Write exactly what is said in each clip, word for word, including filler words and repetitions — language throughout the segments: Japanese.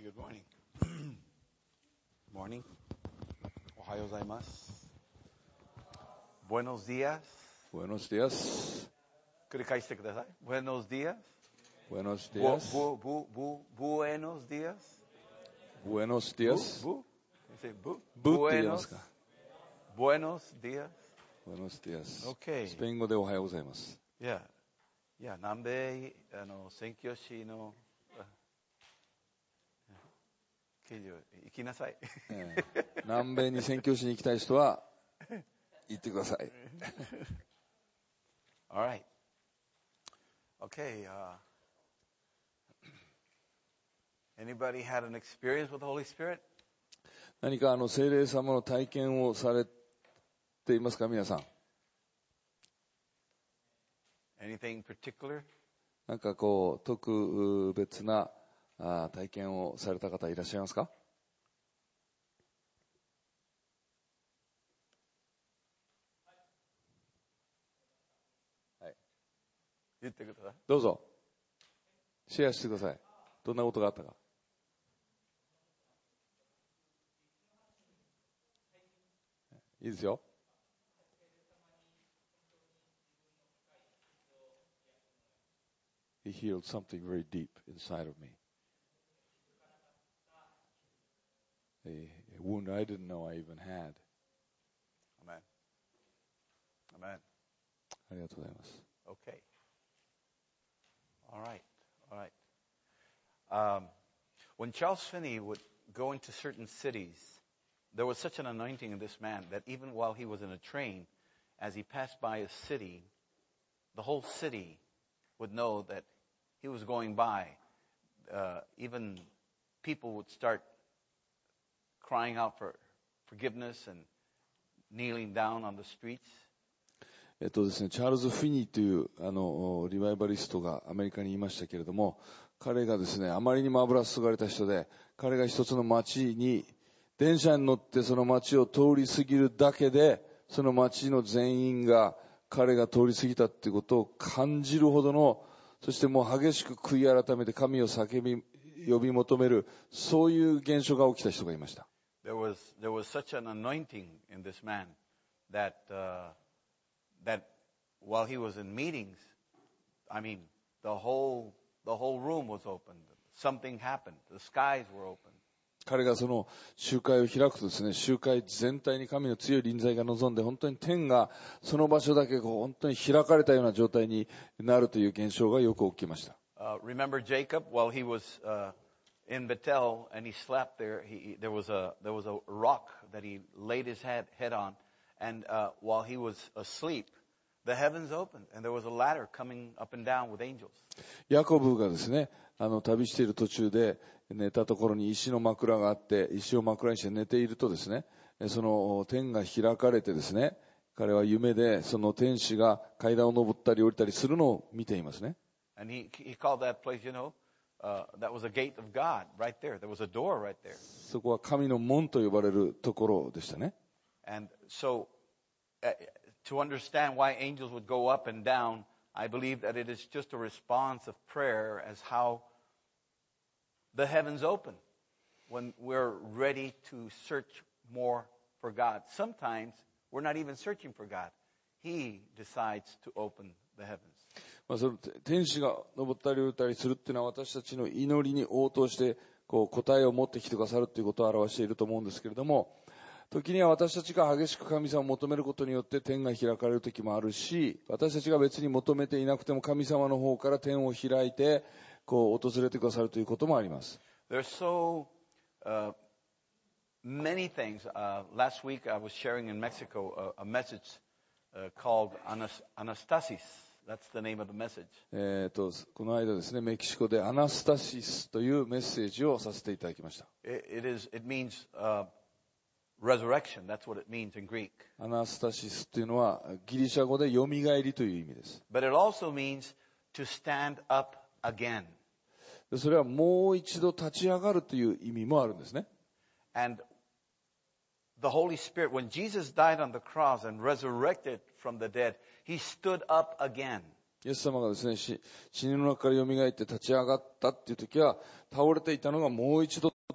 Good morning. Morning. おはようございます。Buenos días. Buenos días. 繰り返してください。Buenos días. Buenos días. Bu, bu, bu, bu, buenos días. Buenos días. Bu, bu. Say bu. ブって言いますか。 Buenos días. Buenos días. Okay. スペイン語でおはようございます。 Yeah. Yeah. 南米あの宣教師の行きなさい。 えー、南米に宣教しに行きたい人は行ってください。 All right. Okay. Uh, anybody had an experience with the Holy Spirit? 何かあの聖霊様の体験をされていますか、皆さん。 Anything particular? なんかこう特別なあ体験をされた方いらっしゃいますか？はい。 言ってください。 どうぞ。シェアしてください。どんなことがあったか。いいですよ。He healed something very deep inside of me. A, a wound I didn't know I even had. Amen. Amen. ありがとうございます。 Okay. All right. All right. Um, when Charles Finney would go into certain cities, there was such an anointing in this man that even while he was in a train, as he passed by a city, the whole city would know that he was going by. Uh, even people would start crying out for forgiveness and kneeling down on the streets. えっとですね、チャールズ・フィニーというあのリバイバリストがアメリカにいましたけれども、彼がですね、あまりにも油注がれた人で、彼が一つの町に電車に乗ってその町を通り過ぎるだけで、その町の全員が彼が通り過ぎたっていうことを感じるほどの、そしてもう激しく悔い改めて神を叫び呼び求める、そういう現象が起きた人がいました。 There was there was such an anointing in this man that uh, that while he was in meetings, I mean, the whole the whole room was open. Something happened. The skies were open. 彼がその集会を開くとですね、集会全体に神の強い臨在が望んで、本当に天がその場所だけこう本当に開かれたような状態になるという現象がよく起きました。 Uh, remember Jacob while he was uh, in Bethel and he slept there. He, there was a there was a rock that he laid his head head on, and uh, while he was asleep, the heavens opened and there was a ladder coming up and down with angels. ヤコブがですね、あの旅している途中で寝たところに石の枕があって、石を枕にして寝ているとですね、その天が開かれてですね、彼は夢でその天使が階段を登ったり降りたりするのを見ていますね。 And he he called that place, you know, uh, that was a gate of God right there. There was a door right there. そこは神の門と呼ばれるところでしたね。 And so, uh, to understand why angels would go up and down, I believe that it is just a response of prayer as how the heavens open when we're ready to search more for God. Sometimes we're not even searching for God. He decides to open the heavens. まあ、その天使が登ったり降りたりするっていうのは私たちの祈りに応答してこう答えを持ってきてくださるということを表していると思うんですけれども、時には私たちが激しく神様を求めることによって天が開かれる時もあるし、私たちが別に求めていなくても神様の方から天を開いてこう訪れてくださるということもあります。 There's so uh, many things. Uh, last week I was sharing in Mexico a, a message uh, called Anastasis. That's the name of the message. えーと、この間ですね、メキシコでアナスタシスというメッセージをさせていただきました。 It, it is. It means uh, resurrection. That's what it means in Greek. アナスタシスというのはギリシャ語でよみがえりという意味です。 But it also means to stand up again. それはもう一度立ち上がるという意味もあるんですね。 And the Holy Spirit, when Jesus died on the cross and resurrected from the dead, he stood up again. イエス様がですね、死人の中から蘇って立ち上がったっていう時は、倒れていたのがもう一度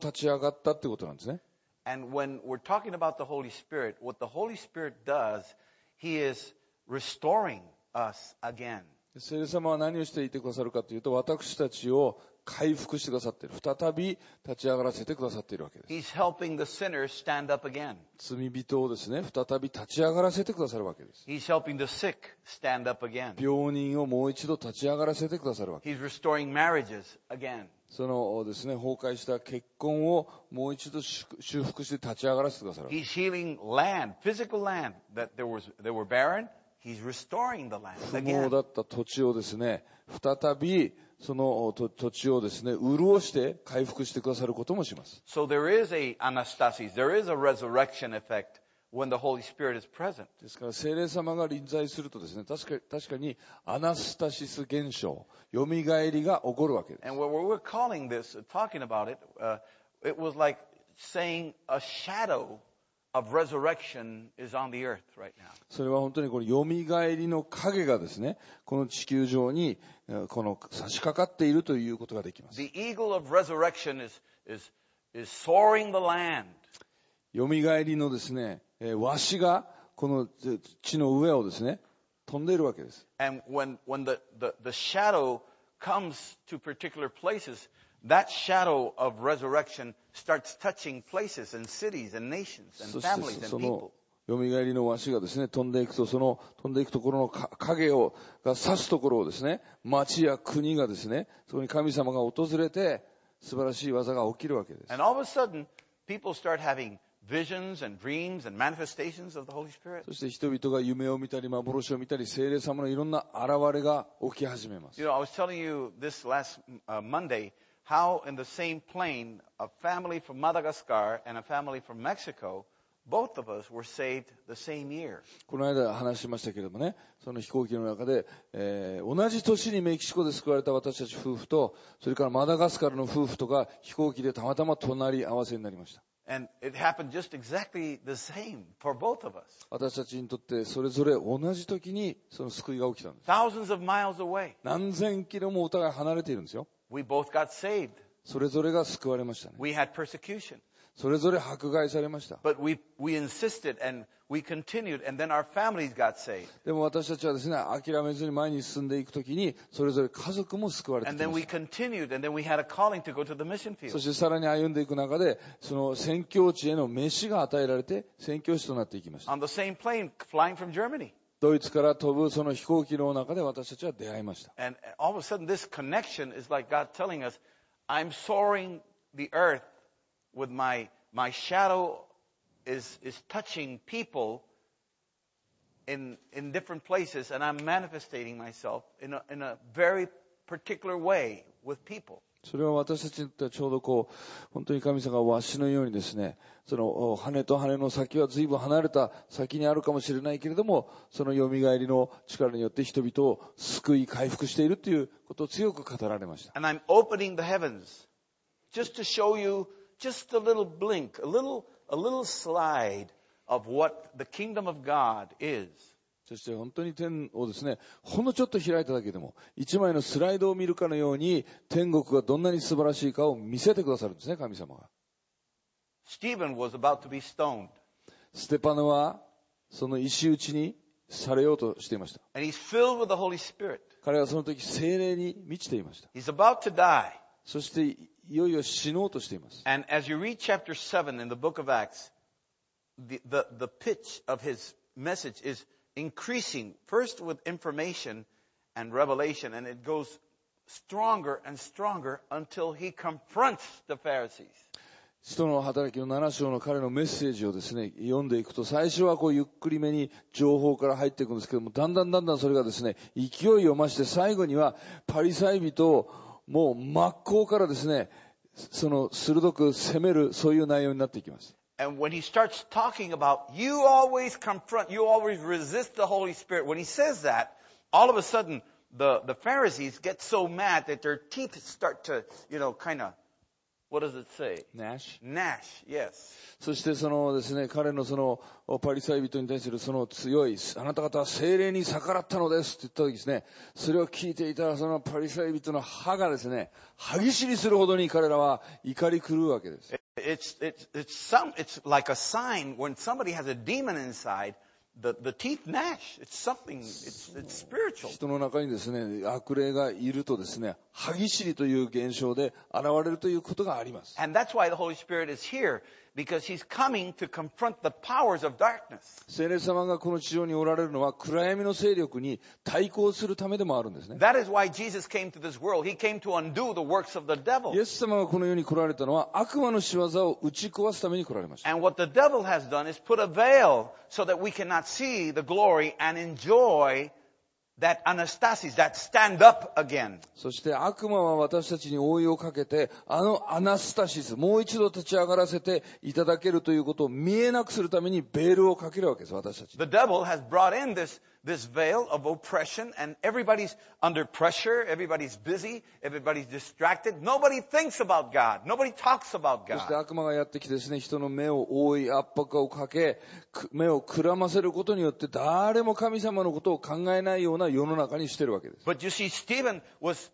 立ち上がったってことなんですね。 And when we're talking about the Holy Spirit, what the Holy Spirit does, He is restoring us again. 聖霊様は何をしていてくださるかというと、私たちを回復してくださっている。再び立ち上がらせてくださっているわけです。 He's helping the sinners stand up again. 罪人をですね、再び立ち上がらせてくださるわけです。 He's helping the sick stand up again. 病人をもう一度立ち上がらせてくださるわけです。 He's restoring marriages again. そのですね、崩壊した結婚をもう一度修復して立ち上がらせてくださるわけです。 He's healing land, physical land that there was, they were barren. He's restoring the land 不 again. 毛だった土地をですね、再びその土地をですね、潤して回復してくださることもします。 So there is a anastasis, there is a resurrection effect when the Holy Spirit is present. ですから聖霊様が臨在するとですね、確かに、確かにアナスタシス現象、蘇りが起こるわけです。 And what we're calling this, talking about it, uh, it was like saying a shadow of resurrection is on the earth right now. それは本当にこの蘇りの影がですね、この地球上にこの差し掛かっているということができます。 The eagle of resurrection is, is, is soaring the land. 蘇りのですね、ワシがこの地の上をですね、飛んでいるわけです。 And when, when the, the, the shadow comes to particular places, that shadow of resurrection starts touching places and cities and nations and families and people. 蘇りの足がですね、飛んでいくと、その飛んでいくところの影をが指すところをですね、町や国がですね、そこに神様が訪れて素晴らしい技が起きるわけです。 And all of a sudden, people start having visions and dreams and manifestations of the Holy Spirit. そして人々が夢を見たり幻を見たり、聖霊様のいろんな現れが起き始めます。 You know, I was telling you this last uh, Monday how in the same plane a family from Madagascar and a family from Mexico, both of us were saved the same year. この間話しましたけれどもね、その飛行機の中で、えー、同じ年にメキシコで救われた私たち夫婦と、それからマダガスカルの夫婦とが飛行機でたまたま隣り合わせになりました。 And it happened just exactly the same for both of us. 私たちにとってそれぞれ同じ時にその救いが起きたんです。 Thousands of miles away. 何千キロもお互い離れているんですよ。 We both got saved. それぞれが救われましたね。 We had persecution. それぞれ迫害されました。 But we, we insisted and we continued and then our families got saved. でも私たちはですね、諦めずに前に進んでいくときに、それぞれ家族も救われてき And ま then we した。 continued and then we had a calling to go to the mission そ field. してさらに歩んでいく中で、その宣教地への飯が与えられて、宣教師となっていきました。 On the same plane flying from Germany. ドイツから飛ぶその飛行機の中で私たちは出会いました。 And all of a sudden this connection is like God telling us, I'm soaring the earth with my, my shadow is, is touching people in, in different places and I'm manifestating myself in a, in a very particular way with people. それは私たちにとってはちょうどこう、本当に神様がワシのようにですね、その羽と羽の先は随分離れた先にあるかもしれないけれども、その蘇りの力によって人々を救い回復しているということを強く語られました。 And I'm opening the heavens just to show you just a little blink, a little, a little slide of what the kingdom of God is. そして本当に天をですね、ほんのちょっと開いただけでも、一枚のスライドを見るかのように、天国がどんなに素晴らしいかを見せてくださるんですね、神様が。 Stephen was about to be stoned. ステパノは、その石打ちにされようとしていました。 And he's filled with the Holy Spirit. 彼はその時、聖霊に満ちていました。 He's about to die. そして、いよいよ死のうとしています。 And as you read chapter seven in the book of Acts, the, the, the pitch of his message is increasing, first with information and revelation, and it goes stronger and stronger until he confronts the Pharisees. 使徒の働きのなな章の彼のメッセージをですね、読んでいくと、最初はこうゆっくりめに情報から入っていくんですけども、だんだんだんだんそれがですね、勢いを増して、最後にはパリサイ人をもう真っ向からですね、その鋭く責める、そういう内容になっていきます。 And when he starts talking about, you always confront, you always resist the Holy Spirit, when he says that, all of a sudden, the, the Pharisees get so mad that their teeth start to, you know, kind of What does it say? Nash. Nash, yes. そしてそのですね、彼のそのパリサイ人に対するその強い、あなた方は聖霊に逆らったのですって言った時ですね、それを聞いていたらそのパリサイ人の歯がですね、歯ぎしりするほどに彼らは怒り狂うわけです。 It's, it's, it's, some, it's like a sign when somebody has a demon inside, the, the teeth gnash. It's something, it's, it's spiritual. 人の中にですね、悪霊がいるとですね、歯ぎしりという現象で現れるということがあります。 And that's why the Holy Spirit is here, because He's coming to confront the powers of darkness. 聖霊様がこの地上におられるのは暗闇の勢力に対抗するためでもあるんですね。 That is why Jesus came to this world. He came to undo the works of the devil. イエス様がこの世に来られたのは悪魔の仕業を打ち壊すために来られました。 And what the devil has done is put a veil so that we cannot see the glory and enjoy that anastasis, that stand up again. そして悪魔は私たちに覆いをかけて、あのアナスタシス、もう一度立ち上がらせていただけるということを見えなくするためにベールをかけるわけです、私たち。 The devil has brought in this, this veil of oppression, and everybody's under pressure, everybody's busy, everybody's distracted. Nobody thinks about God. Nobody talks about そして God. 悪魔がやってきてですね、人の目を覆い、圧迫をかけ、目をくらませることによって誰も神様のことを考えないような世の中にしてるわけです。 But you see, Stephen was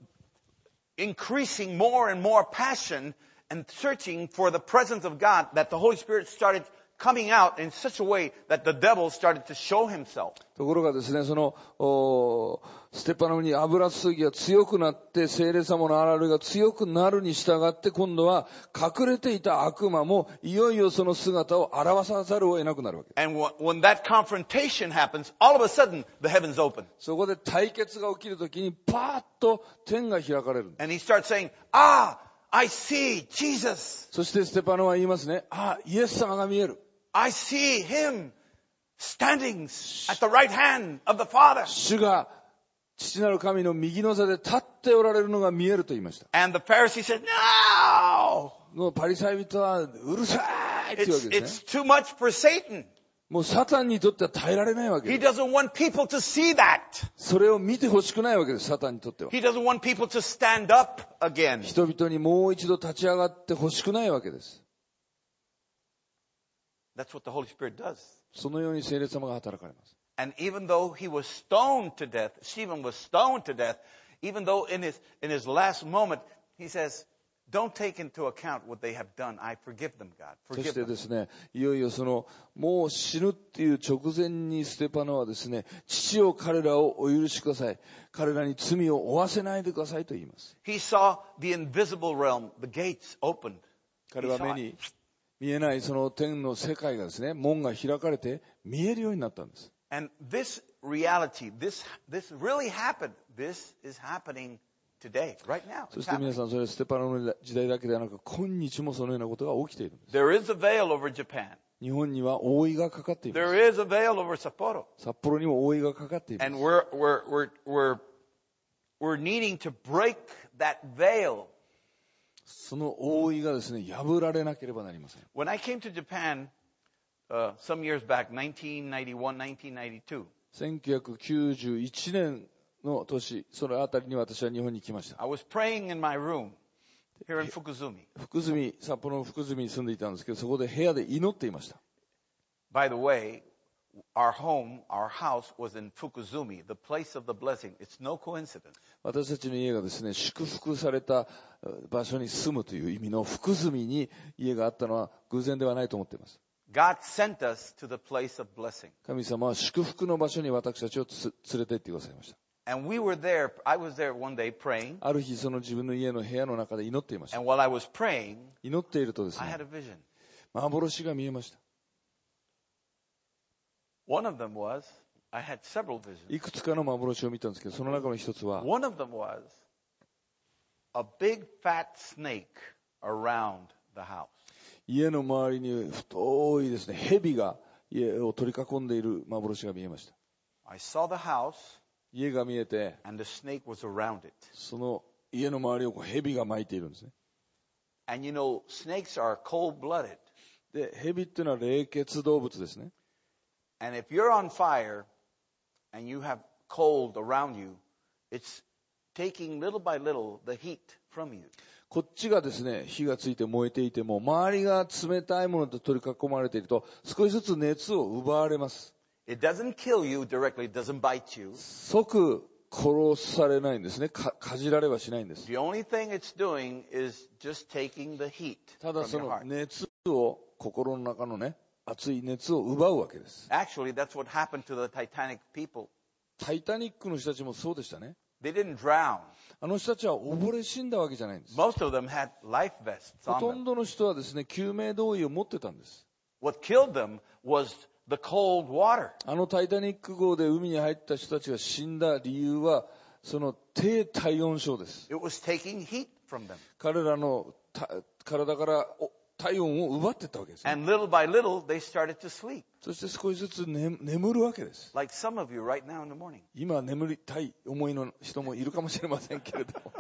increasing more and more passion and searching for the presence of God, that the Holy Spirit started coming out in such a way that the devil started to show himself. ところがですね、そのステパノに油注ぎが強くなって聖霊様の現れが強くなるに従って今度は隠れていた悪魔もいよいよその姿を現さざるを得なくなるわけです。 And when that confrontation happens, all of a sudden the heavens open. そこで対決が起きるときにパーッと天が開かれる。 And he starts saying, ah, I see Jesus. そしてステパノは言いますね。あ、イエス様が見える。 I see him standing at the right hand of the Father. 主が父なる神の右の座で立っておられるのが見えると言いました。 And the Pharisee said, no! のパリサイ人はうるさいっていうわ It's, けです it's ね。 too much for Satan. もうサタンにとっては耐えられないわけ He です。 doesn't want people to see that. それを見てほしくないわけです、サタンにとっては。 He doesn't want people to stand up again. 人々にもう一度立ち上がってほしくないわけです。 That's what the Holy Spirit does. そのように聖霊様が働かれます。 And even though he was stoned to death, Stephen was stoned to death, even though in his, in his last moment, he says, don't take into account what they have done. I forgive them, God. そ Forgive して them. ですね、いよいよその、もう死ぬっていう直前にステパノはですね、父を彼らをお許しください。彼らに罪を負わせないでくださいと言います。 He saw the invisible realm, the gates opened. 彼は目に見えないその天の世界がですね、門が開かれて見えるようになったんです。 And this reality, this, this really happened. This is happening today, right now. そ It's して皆 happening. さん、それはステパノの時代だけではなく、今日もそのようなことが起きているんです。 There is a veil over Japan. 日本には覆いがかかっています。 There is a veil over Sapporo. 札幌にも覆いがかかっています。 And we're, we're, we're, we're, we're needing to break that veil. その覆いがですね、破られなければなりません。 When I came to Japan uh, some years back, nineteen ninety-one, nineteen ninety-two, せんきゅうひゃくきゅうじゅういちねんの年、そのあたりに私は日本に来ました。 I was praying in my room here in Fukuzumi. 福住、札幌の福住に住んでいたんですけど、そこで部屋で祈っていました。 By the way, our home, our house was in Fukuzumi, the place of the blessing. It's no coincidence. 私たちの家がですね、祝福された場所に住むという意味の福住に家があったのは偶然ではないと思っています。 God sent us to the place of blessing. 神様は祝福の場所に私たちをつ連れて行ってくださいました。 And we were there, I was there one day praying, ある日その自分の家の部屋の中で祈っていました。 and while I was praying, 祈っているとです I ね had a、vision. 幻が見えました。 One of them was, I had several visions. いくつかの幻を見たんですけど、その中の一つは、 One of them was a big fat snake around the house. 家の周りに太いですね、蛇が家を取り囲んでいる幻が見えました。 I saw the house, 家が見えて、 and the snake was around it. その家の周りをこう蛇が巻いているんですね。 And you know, snakes are cold-blooded. で、蛇っていうのは冷血動物ですね。 And if you're on fire and you have cold around you, it's taking little by little the heat from you. こっちがですね、火がついて燃えていても、周りが冷たいものと取り囲まれていると、少しずつ熱を奪われます。 It doesn't kill you directly, it doesn't bite you. 即殺されないんですね。か、かじられはしないんです。 The only thing it's doing is just taking the heat ただ from そ your の heart. 熱を、心の中のね、熱い熱を奪うわけです。 Actually, that's what happened to the Titanic people. タイタニックの人たちもそうでしたね。 They didn't drown. あの人たちは溺れ死んだわけじゃないんです。 Most of them had life vests ほ on と them. んどの人はですね、救命胴衣を持ってたんです。 What killed them was the cold water. あのタイタニック号で海に入った人たちが死んだ理由は、その低体温症です。 It was taking heat from them. 彼らのた体からお体温を奪っていったわけです、ね。 And little by little, they started to sleep. そして少しずつ、ね、眠るわけです。 Like some of you right now in the morning. 今眠りたい思いの人もいるかもしれませんけれども。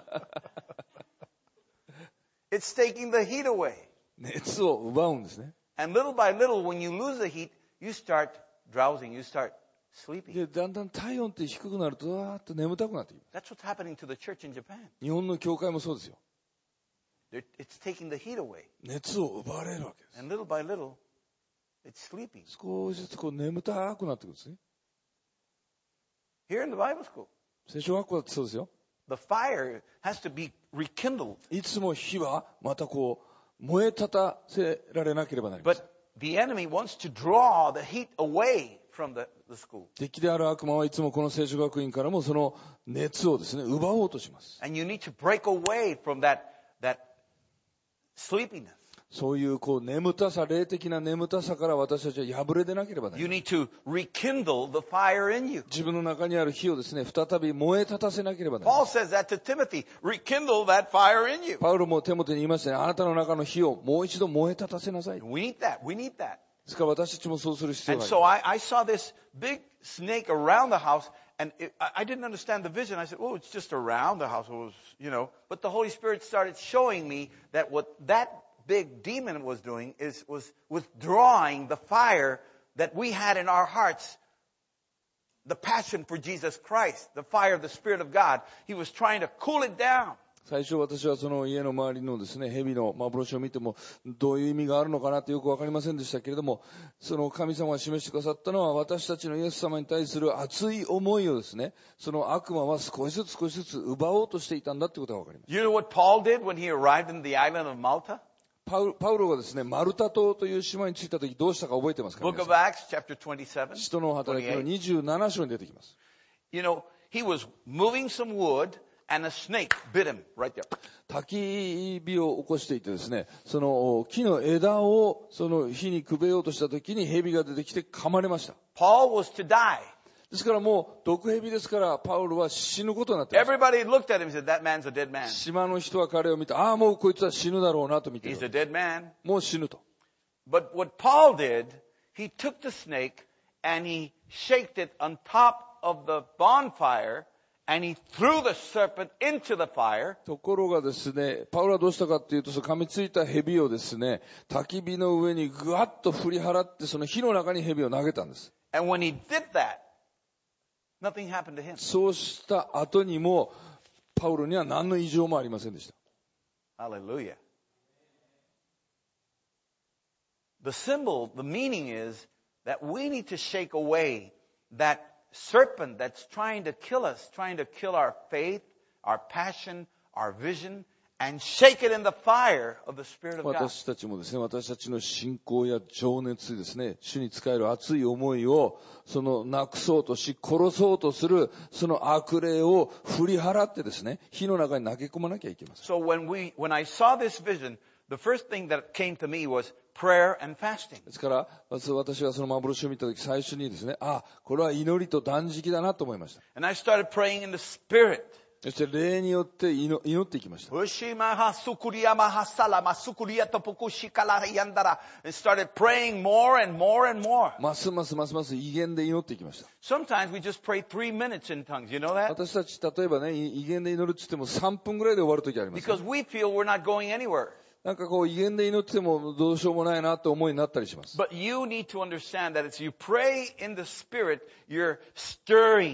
It's taking the heat away. 熱を奪うんですね。 And little by little, when you lose the heat, you start drowsing, you start sleeping. で、だんだん体温って低くなると、わーっと眠たくなってきます。 That's what's happening to the church in Japan. 日本の教会もそうですよ。 They're- It's taking the heat away. 熱を奪われるわけです。 And little by little, it's sleeping. 少しずつこう眠たくなってくるんですね。 Here in the Bible school, 聖書学校だってそうですよ。 the fire has to be rekindled. いつも火はまたこう燃え立たせられなければなりません。 But the enemy wants to draw the heat away from the, the school. 敵である悪魔はいつもこの聖書学院からもその熱をですね、奪おうとします。 And you need to break away from that, that sleepiness. そういうこう眠たさ、霊的な眠たさから私たちは破れ出なければなり You ません。 need to rekindle the fire in you. 自分の中にある火をですね、再び燃え立たせなければなりま Paul せん。 says that to Timothy, rekindle that fire in you. パウロもテモテに言いましたね、あなたの中の火をもう一度燃え立たせなさい。で We need that. We need that. すから私たちもそうする必要 And がありま so す。 I, I saw this big snake around the house, and it, I, I didn't understand the vision. I said, "Oh, it's just around the house." It was, you know. But the Holy Spirit started showing me that what that big demon was doing is was withdrawing the fire that we had in our hearts, the passion for Jesus Christ, the fire of the Spirit of God. He was trying to cool it down. 最初私はその家の周りのですね、蛇の幻を見てもどういう意味があるのかなってよくわかりませんでしたけれども、その神様が示してくださったのは私たちのイエス様に対する熱い思いをですね、その悪魔は少しずつ少しずつ奪おうとしていたんだってことがわかります。 You know what Paul did when he arrived in the island of Malta? パウパウロがですね、マルタ島という島に着いた時どうしたか覚えてますか？ Book 皆 of さん Acts, chapter twenty-seven. 使徒の働きのにじゅうなな章に出てきます。 You know, he was moving some wood and a snake bit him right there. 焚き火を起こしていてですね、その木の枝をその火にくべようとした時に蛇が出てきて噛まれました。 Paul was to die. ですからもう毒蛇ですからパウロは死ぬことになっています。 Everybody looked at him and said, "That man's a dead man. 島の人は彼を見て、ああもうこいつは死ぬだろうなと見てい He's る a。dead man." もう死ぬと。 But what Paul did, he took the snake and he shaked it on top of the bonfire and he threw the serpent into the fire. ところがですね、パウロはどうしたかっていうと、その噛みついた蛇をですね、焚き火の上にぐわっと振り払って、その火の中に蛇を投げたんです。 And when he did that, nothing happened to him. そうした後にも、パウロには何の異常もありませんでした。 Hallelujah. The symbol, the meaning is that we need to shake away that serpent that's trying to kill us, trying to kill our faith, our passion, our vision, and shake it in the fire of the Spirit of God. 私たちもですね、私たちの信仰や情熱ですね、主に仕える熱い思いを、そのなくそうとし、殺そうとする、その悪霊を振り払ってですね、火の中に投げ込まなきゃいけません。 So when we, when I saw this vision, the first thing that came to me was prayer and fasting. ですから、まず私がその幻を見たとき、最初にですね、あ、これは祈りと断食だなと思いました。 And I started praying in the Spirit. そして霊によって祈祈っていきました。 And started praying more and more and more. ますますますます威厳で祈っていきました。 Sometimes we just pray three minutes in tongues. You know that? 私たち、例えばね、威厳で祈るって言ってもさんぷんぐらいで終わるときあります。 Because we feel we're not going anywhere. なんかこう威厳で祈っててもどうしようもないなって思いになったりします。 But you need to understand that as you pray in the Spirit, you're stirring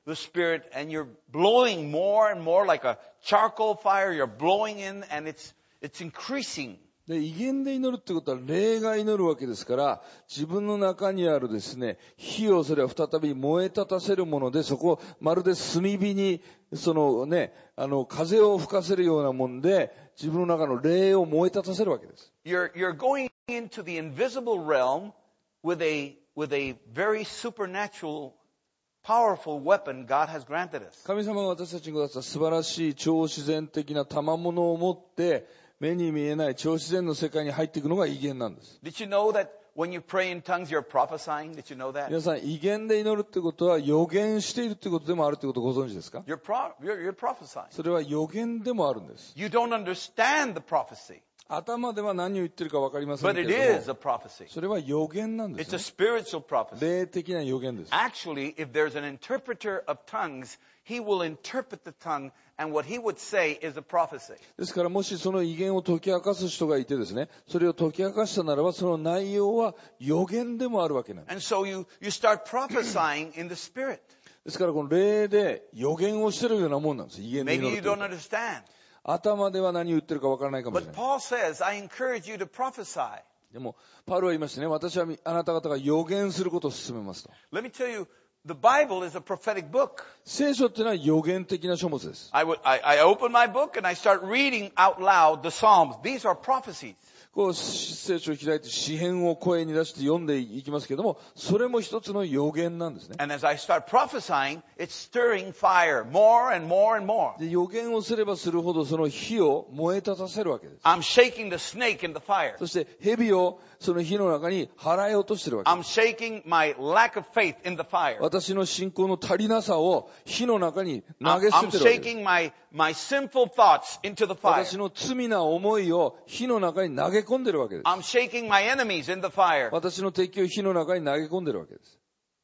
the Spirit and you're blowing more and more like a charcoal fire. You're blowing in and it's, it's increasing. で、威厳で祈るってことは霊が祈るわけですから、自分の中にあるですね、火をそれは再び燃え立たせるもので、そこをまるで炭火に、そのね、あの、風を吹かせるようなもんで、自分の中の霊を燃え立たせるわけです。 You're, you're going into the invisible realm with a, with a very supernatural, powerful weapon God has granted us. 神様が私たちにくださった素晴らしい超自然的な賜物を持って、目に見えない超自然の世界に入っていくのが威厳なんです。 Did you know that when you pray in tongues, you're prophesying? Did you know that? 皆さん、威厳で祈るってことは予言しているってことでもあるってことをご存知ですか？ You're, pro, you're, you're prophesying. それは予言でもあるんです。 You don't understand the prophecy, 頭では何を言ってるか分かりません but け it れ is ど a も、 prophecy. それは予言なんで It's す a ね。 spiritual prophecy. 霊的な予言です。 Actually, if there's an interpreter of tongues, he will interpret the tongue, and what he would say is a prophecy. ですからもしその威厳を解き明かす人がいてですね、それを解き明かしたならば、その内容は予言でもあるわけなんです。 And so you, you start prophesying in the Spirit. ですからこの霊で予言をしてるようなもんなんです。威厳で Maybe 祈 you るという don't と。 understand. 頭では何を言ってるか分からないかもし But れない。 Paul says, I encourage you to prophesy. でも、パウロは言いましたね、私はあなた方が予言することを勧めますと。 Let me tell you, the Bible is a prophetic book. 聖書っていうのは予言的な書物です。 I, would, I, I open my book and I start reading out loud the Psalms. These are prophecies. こう聖書を開いて詩篇を声に出して読んでいきますけれども、それも一つの予言なんですね。 And as I start prophesying, it's stirring fire more and more and more. で、予言をすればするほどその火を燃え立たせるわけです。 I'm shaking the snake in the fire. そして蛇をその火の中に払い落としてるわけで I'm す。 shaking my lack of faith in the fire. 私の信仰の足りなさを火の中に投 I'm, げ捨 I'm ててるわけです。 shaking my, my sinful thoughts into the fire. 私の罪な思いを火の中に投げ込んでるわけです。 I'm shaking my enemies in the fire. 私の敵を火の中に投げ込んでるわけです。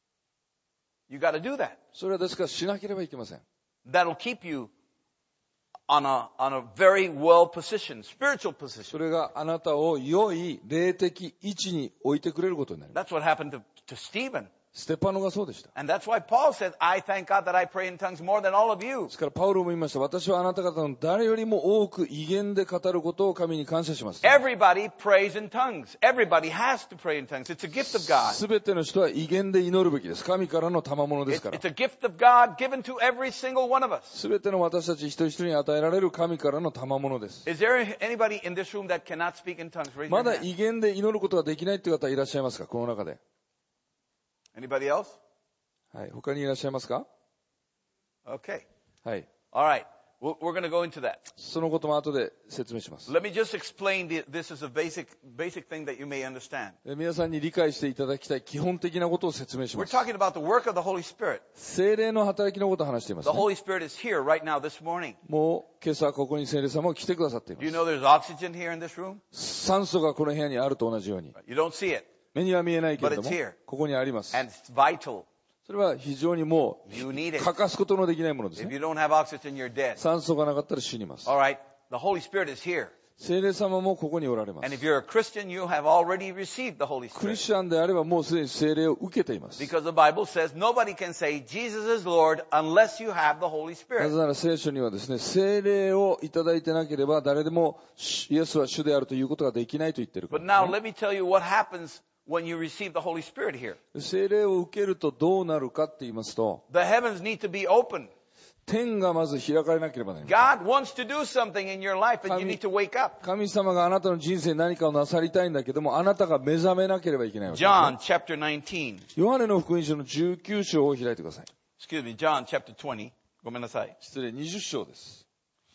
You got to do that. それはですからしなければいけません。 That'll keep you on a, on a very well positioned, spiritual そ position. れがあなたを良い霊的位置に置いてくれることになります。 That's what happened to, to Stephen. ステパノがそうでした。 And that's why Paul says, I thank God that I pray in tongues more than all of you. ですからパウロも言いました。私はあなた方の誰よりも多く威厳で語ることを神に感謝します。 Everybody prays in tongues. Everybody has to pray in tongues. It's a gift of God. すべての人は威厳で祈るべきです。神からの賜物です It's, から。 it's a gift of God given to every single one of us. すべての私たち一人一人に与えられる神からの賜物です。 Is there anybody in this room that cannot speak in tongues? Raise ま your だ hand. 威厳で祈ることができないという方いらっしゃいますか？この中で。 Anybody else? はい。他にいらっしゃいますか？ Okay. はい。 All right. We're, we're going to go into that. そのことも後で説明します。 Let me just explain the, this is a basic, basic thing that you may understand. え皆さんに理解していただきたい基本的なことを説明し We're ます。 talking about the work of the Holy Spirit. 聖霊の働きのことを話しています The ね。 Holy Spirit is here right now this morning. もう今朝ここに聖霊様が来てくださっていま Do you す。 know there's oxygen here in this room? 酸素がこの部屋にあると同じように。 You don't see it, 目には見えないけれど But も it's here.、 ここにあります。 and it's vital. それは非常にも You う need it. 欠かすことのできないものです If ね。 you don't have oxygen, you're dead. 酸素がなかったら死にます。 All right. The Holy Spirit is here. 聖霊様もここにおられま And if す。 you're a Christian, you have already received the Holy クリ Spirit. スチャンであればもうすでに聖霊を受けています。 Because the Bible says nobody can say Jesus is Lord unless you have the Holy な Spirit. ぜなら聖書にはですね、聖霊をいただいてなければ誰でもイエスは主であるということができないと言ってるか But ら now ね、 let me tell you what happens when you receive the Holy Spirit here. 聖霊を受けるとどうなるかって言いますと、 The heavens need to be open. 天がまず開かれなければなりません。 God wants to do something in your life and you need to wake up. 神様があなたの人生に何かをなさりたいんだけども、あなたが目覚めなければいけないわけです、ね。 John chapter nineteen. ヨハネの福音書のじゅうきゅう章を開いてください。 Excuse me, John chapter twenty. ごめんなさい。 失礼、にじゅう章です。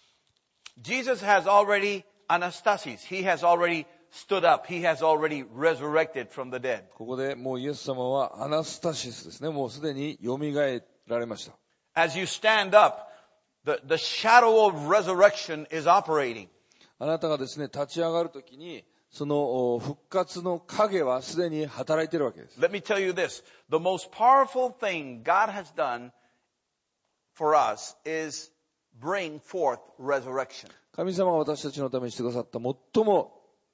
Jesus has already anastasis. He has already stood up. He has already resurrected from the dead. ここでもうイエス様はアナスタシスですね。もうすでに蘇られました。 As you stand up, the, the shadow of resurrection is operating. あなたがですね、立ち上がるときに、その復活の影はすでに働いているわけです。 Let me tell you this. The most powerful thing God has done for us is bring forth resurrection. 神様が私たちのためにしてくださった最も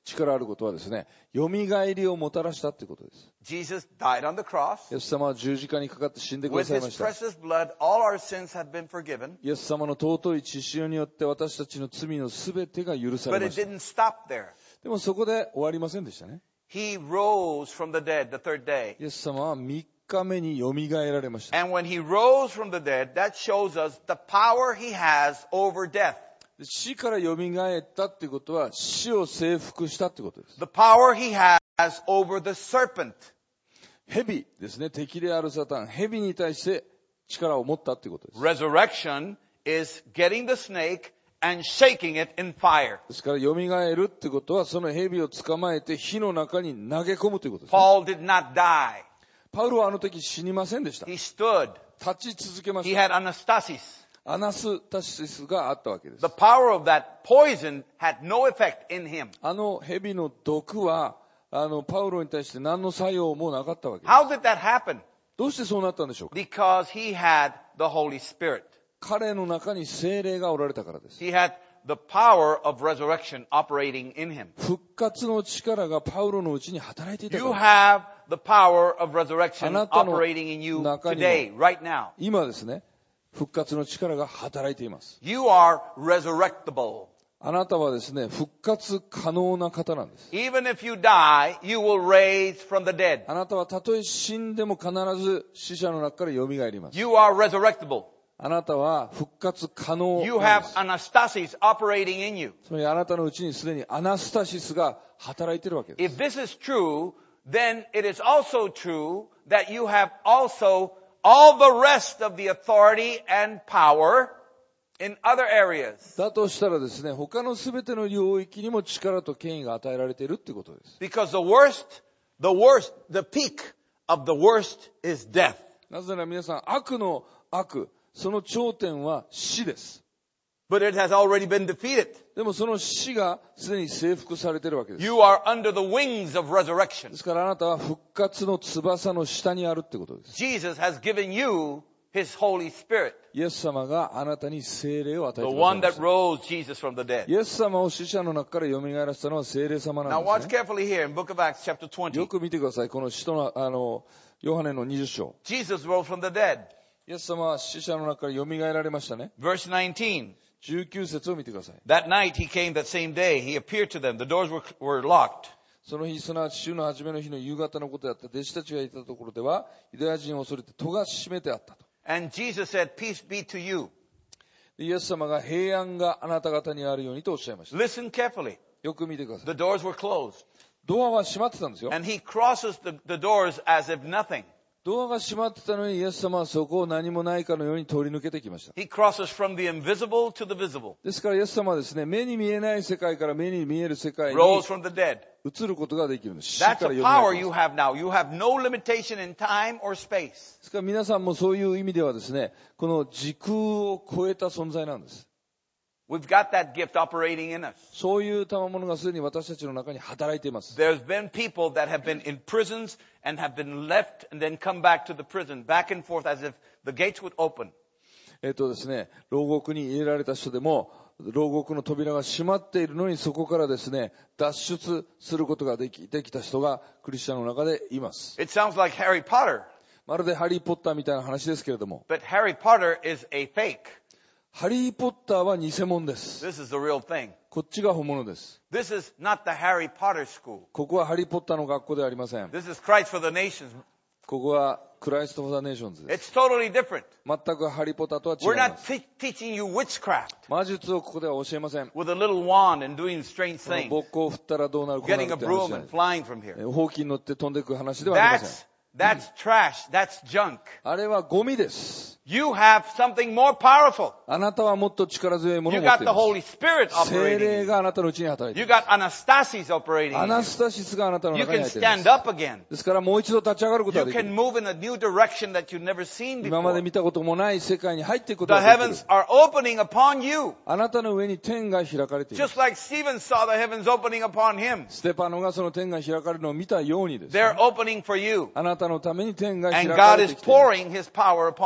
力あることはですね、蘇りをもたらしたということです。 Jesus died on the cross. イエス様は十字架にかかって死んでくだ With さい his ました。 precious blood, all our sins have been forgiven. イエス様の尊い血潮によって私たちの罪のすべてが許さ But れま it した。 didn't stop there. でもそこで終わりませんでしたね。 He rose from the dead the third day. イエス様はみっかめによみがえられました。 And when he rose from the dead, that shows us the power he has over death. 死からよみがえったっていうことは死を征服したってことです。 The power he has over the serpent. 蛇ですね。敵であるサタン。蛇に対して力を持ったっていうことです。 Resurrection is getting the snake and shaking it in fire. ですから、蘇るってことは、その蛇を捕まえて火の中に投げ込むということです、ね。 Paul did not die. パウロはあの時死にませんでした。 He stood. 立ち続けま He した。 had anastasis. アナスタシスがあったわけです。 The power of that poison had no effect in him. あの蛇の毒は、あの、パウロに対して何の作用もなかったわけです。 How did that happen? どうしてそうなったんでしょうか。 Because he had the Holy Spirit. 彼の中に聖霊がおられたからです。 He had the power of resurrection operating in him. 復活の力がパウロのうちに働いていたか You らです。 have the power of resurrection あなたの operating in you 中にも today, right now. 今ですね、復活の力が働いています。 You are resurrectable. あなたはですね、復活可能な方なんです。 Even if you die, you will raise from the dead. あなたはたとえ死んでも必ず死者の中から蘇ります。 You are resurrectable. あなたは復活可能 You なん have です。 anastasis operating in you. つまりあなたのうちにすでにアナスタシスが働いているわけです。 If this is true, then it is also true that you have also all the rest of the authority and power in other areas. だとしたらですね、他のすべての領域にも力と権威が与えられているっていうことです。 Because the worst, the worst, the peak of the worst is death. なぜなら皆さん、悪の悪、その頂点は死です。 But it has already been defeated. でもその死がすでに征服されているわけです。 You are under the wings of resurrection. ですからあなたは復活の翼の下にあるってことです。 Jesus has given you His Holy Spirit, イエス様があなたに聖霊を与え the てください one ま that した。 rose Jesus from the dead. イエス様を死者の中から蘇らせたのは聖霊様な Now ん watch ですね。 carefully here in Book of Acts chapter よ twenty. く見てください。この使徒の、あの、ヨハネのにじゅっ章。 Jesus rose from the dead. イエス様は死者の中から蘇られましたね。 Verse nineteen. じゅうきゅう節を見てください。 That night he came that same day. He appeared to them. The doors were, were locked. その日、すなわち週の初めの日の夕方のことであった。弟子たちがいたところでは、ユダヤ人を恐れて戸が閉めてあったと。 And Jesus said, peace be to you. イエス様が平安があなた方にあるようにとおっしゃいました。 Listen carefully. よく見てください。 The doors were closed. ドアは閉まってたんですよ。 And he crosses the, the doors as if nothing. ドアが閉まってたのにイエス様はそこを何もないかのように通り抜けてきました。 He crosses from the invisible to the visible. ですからイエス様はですね、目に見えない世界から目に見える世界に Rose from the dead. 移ることができるんです。死 That's から a 蘇 power り you ます。 have now. You have no limitation in time or space. ですから皆さんもそういう意味ではですね、この時空を超えた存在なんです。 We've got that gift operating in us. そういう賜物がすでに私たちの中に働いています。 There's been people that have been in prisons and have been left and then come back to the prison, back and forth as if the gates would open. えっとですね、牢獄に入れられた人でも、牢獄の扉が閉まっているのにそこからですね、脱出することができ、できた人がクリスチャンの中でいます。 It sounds like Harry Potter, まるでハリーポッターみたいな話ですけれども、 but Harry Potter is a fake. ハリーポッターは偽物です。 This is the real thing. こっちが本物です。 This is not the Harry Potter school. ここはハリーポッターの学校ではありません。 This is Christ for the nations. ここはクライスト・フォー・ザ・ネーションズです。 It's totally different. 全くハリーポッターとは違 We're いま not す。 te- teaching you witchcraft 魔術をここでは教えません。 with a little wand and doing strange この things, 膀胱を振ったらどうなるこうなる getting っ a て話 broom じゃ and ない。 flying from here. ほうきに乗って飛んでいく話ではありません。 That's, that's trash. That's junk. あれはゴミです。 You have something more powerful. あなたはもっと力強いもの You を持っ got てい the ま Holy Spirit す。聖 operating 霊 in があなたのうちに働いて you. い You ます。 got anastasis operating ア in ナ you. スタシスがあなたの You 中に can 入っていま stand す。 up again. ですからもう一度立ち上がること You ができ can る。 move in a new direction that you've never seen 今まで before. 見たこともない世界に入っていくこと The ができる。 heavens are opening upon you. あなたの上に天が開かれています。 Just like Stephen saw the heavens opening upon him. ステパノがその天が開かれるのを見たようにですね、 They're opening for you. あなたのために天が開 And か God れて is きています。 pouring His power upon you.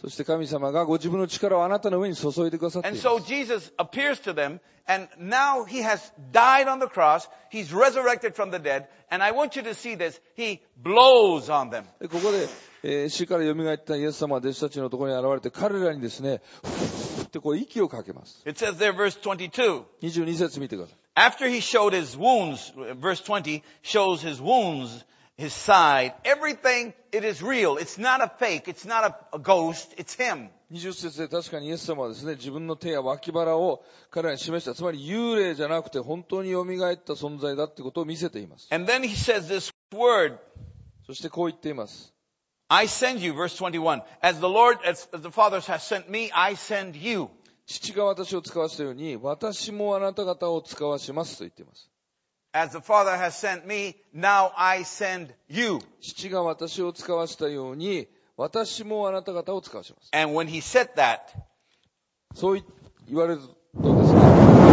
そして神様がご自分の力をあなたの上に注いでくださってい And ます。 so Jesus appears to them, and now he has died on the cross. He's resurrected from the dead. And I want you to see this. He blows on them. でここで、えー死から蘇ったイエス様は弟子たちのところに現れて、彼らにですね、ふーってこう息をかけます。 It says there, verse twenty-two. にじゅうに節見てください。 After he showed his wounds, verse twenty shows his wounds, his side, everything, it is real. It's not a fake. It's not a, a ghost. It's him. にじゅう節で確かにイエス様はですね、自分の手や脇腹を彼らに示した。つまり幽霊じゃなくて本当に蘇った存在だってことを見せています。 And then he says this word, そしてこう言っています。 I send you, verse twenty-one. As the Lord, as, as the Father has sent me, I send you. 父が私を使わしたように、私もあなた方を使わしますと言っています。 As the Father has sent me, now I send you. 父が私を使わしたように、私もあなた方を使わします。 And when he said that, そう言われるとですね、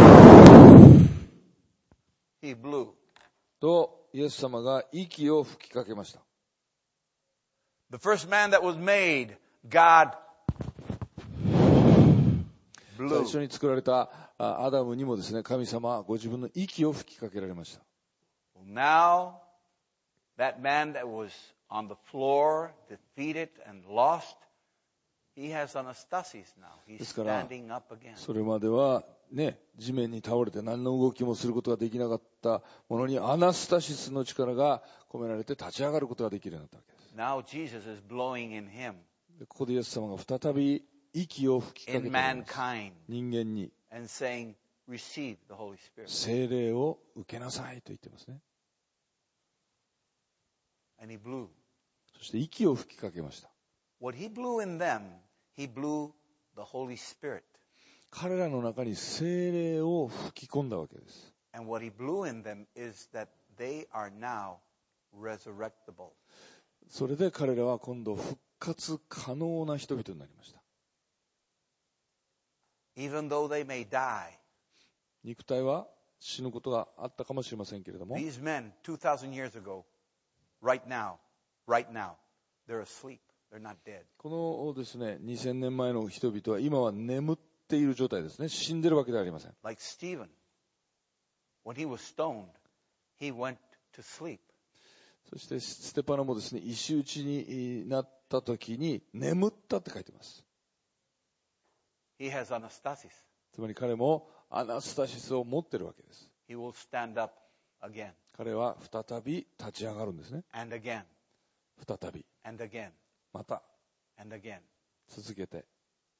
he blew. とイエス様が息を吹きかけました。 The first man that was made, God 最 blew. 初に作られたあアダムにもですね、神様はご自分の息を吹きかけられました。 Now, that man that was on the floor, defeated and lost, he has anastasis now. He's ですから、 standing up again. それまではね、地面に倒れて何の動きもすることができなかったものにアナスタシスの力が込められて立ち上がることができるようになったわけです。 Now Jesus is blowing in him, でここでイエス様が再び息を吹きかけ in ておられます。 mankind, 人間に and saying, receive the Holy Spirit. 聖霊を受けなさいと言ってますね。 And he blew. そして息を吹きかけました。 What he blew in them, he blew the Holy Spirit. 彼らの中に聖霊を吹き込んだわけです。 And what he blew in them is that they are now resurrectable. それで彼らは今度復活可能な人々になりました。 Even though they may die, 肉体は死ぬことがあったかもしれませんけれども、 these men two thousand years ago, right now, right now, they're asleep. They're not dead. このですね、にせんねんまえの人々は今は眠っている状態ですね。死んでるわけではありません。 Like Stephen, when he was stoned, he went to sleep. そしてステパノもですね、石打ちになった時に眠ったって書いてます。 He has anastasis. つまり彼もアナスタシスを持ってるわけです。 He will stand up again 彼は再び立ち上がるんですね。 and again 再び、 and again また and again. 続けて、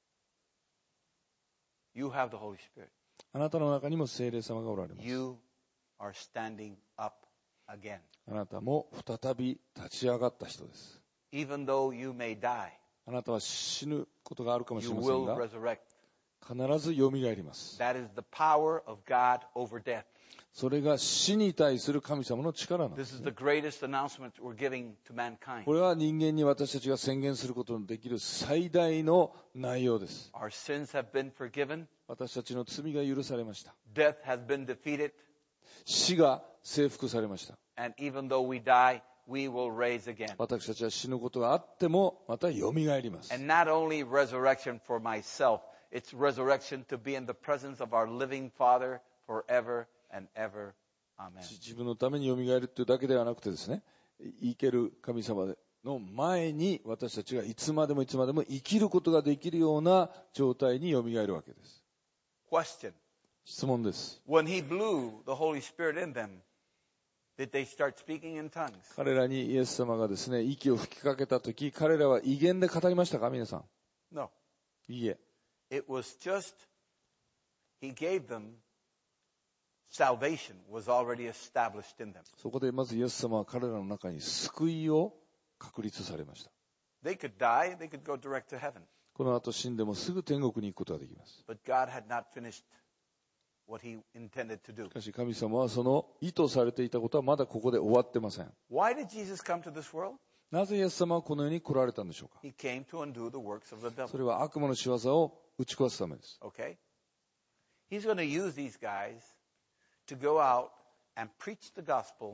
You have the Holy Spirit. あなたの中にも聖霊様がおられます。 You are standing up again. あなたも再び立ち上がった人です。 Even though you may die, あなたは死ぬことがあるかもし you れません will が、 resurrect. 必ずよみがえります。 That is the power of God over death. それが死に対する神様の力なんで This す is ね。 the greatest announcement we're giving to mankind. これは人間に私たちが宣言することのできる最大の内容です。 Our sins have been forgiven. 私たちの罪が許されました。 Death has been defeated. 死が征服されました。 And even though we die, we will raise again. 私たちは死ぬことがあってもまたよみがえります。 And not only resurrection for myself, it's resurrection to be in the presence of our living Father forever and ever. Amen. 自分のためによみがえるというだけではなくてですね、生ける神様の前に私たちがいつまでもいつまでも生きることができるような状態によみがえるわけです。 Question. 質問です。 When he blew the Holy Spirit in them, did they start speaking in tongues? 彼らにイエス様がですね、息を吹きかけたとき、彼らは異言で語りましたか、皆さん。 No. いいえ。 It was just, he gave them salvation was already established in them. そこでまずイエス様は彼らの中に救いを確立されました。 They could die, they could go direct to heaven. この後死んでもすぐ天国に行くことができます。 But God had not finished what he intended to do. しかし神様はその意図されていたことはまだここで終わってません。 Why did Jesus come to this world? なぜイエス様はこの世に来られたんでしょうか。 He came to undo the works of the そ devil. れは悪魔の仕業を打ち壊すためです。 Okay? He's going to use these guys to go out and preach the gospel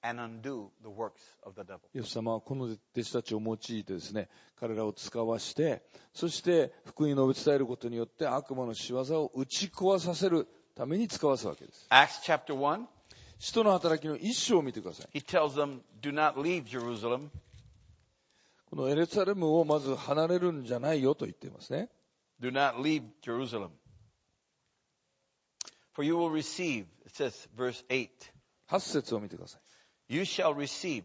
and undo the works of the devil. イエス様はこの弟子たちを用いてですね、彼らを使わして、そして福音を述べ伝えることによって悪魔の仕業を打ち壊させるために使わすわけです。 Acts chapter one, 使徒の働きの一章を見てください。 he tells them, do not leave Jerusalem. このエルサレムをまず離れるんじゃないよと言っていますね。 Do not leave Jerusalem. For you will receive, it says, verse eight, はち節を見てください。 you shall receive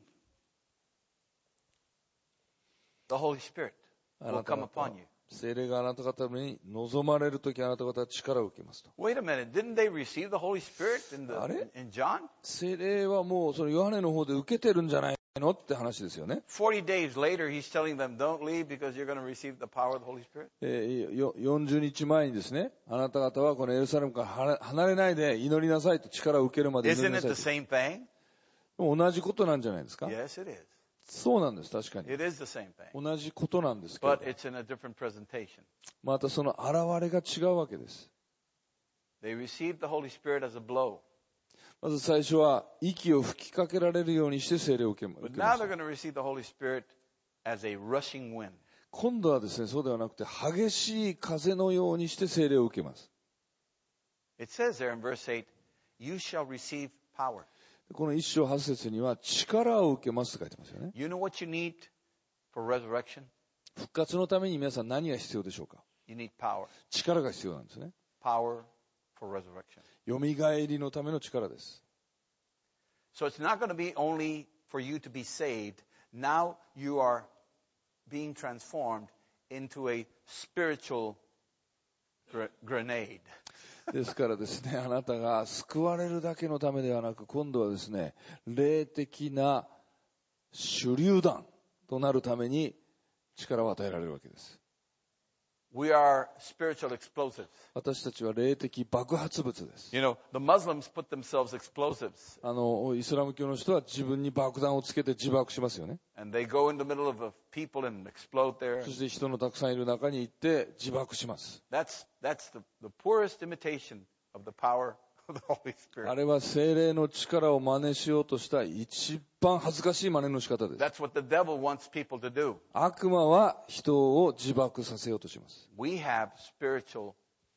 the Holy Spirit あ will なた come 方 upon you. 聖霊があなた方に望まれるときあなた方は力を受けますと。 Wait a minute, didn't they receive the Holy Spirit in, the, あれ？ in John? 聖霊はもうそのヨハネの方で受けてるんじゃないのって話ですよね。 forty days later, he's telling them, don't leave because you're going to receive the power of the Holy Spirit. えーよよんじゅうにちまえにですね、あなた方はこのエルサレムから離離れないで祈りなさいと、力を受けるまで祈り Isn't な it さい the と。 same thing? 同じことなんじゃないですか。 Yes, it is. そうなんです、確かに。 It is the same thing. 同じことなんですけど、 But it's in a different presentation. またその現れが違うわけです。 They received the Holy Spirit as a blow. まず最初は息を吹きかけられるようにして聖霊を受け受 But けま now した they're going to receive the Holy Spirit as a rushing wind. 今度はですね、そうではなくて激しい風のようにして聖霊を受けます。 It says there in verse eight, you shall receive power. この一章八節には力を受けますと書いてますよね。 You know what you need for resurrection? 復活のために皆さん何が必要でしょうか。 You need power. 力が必要なんですね。 Power for resurrection. よみがえりのための力です。 So it's not going to be only for you to be saved. Now you are being transformed into a spiritual gr- grenade. ですからですね、あなたが救われるだけのためではなく、今度はですね、霊的な手榴弾となるために力を与えられるわけです。 We are spiritual explosives. 私たちは霊的爆発物です。 You know, the Muslims put themselves explosives あの、イスラム教の人は自分に爆弾をつけて自爆しますよね。 and they go in the middle of a people and explode there. そして人のたくさんいる中に行って自爆します。 That's, that's the, the poorest imitation of the power of the Holy あ Spirit. れは聖霊の力を真似しようとした一番恥ずかしい真似の仕方です。 That's what the devil wants people to do. 悪魔は人を自爆させようとします。 We have spiritual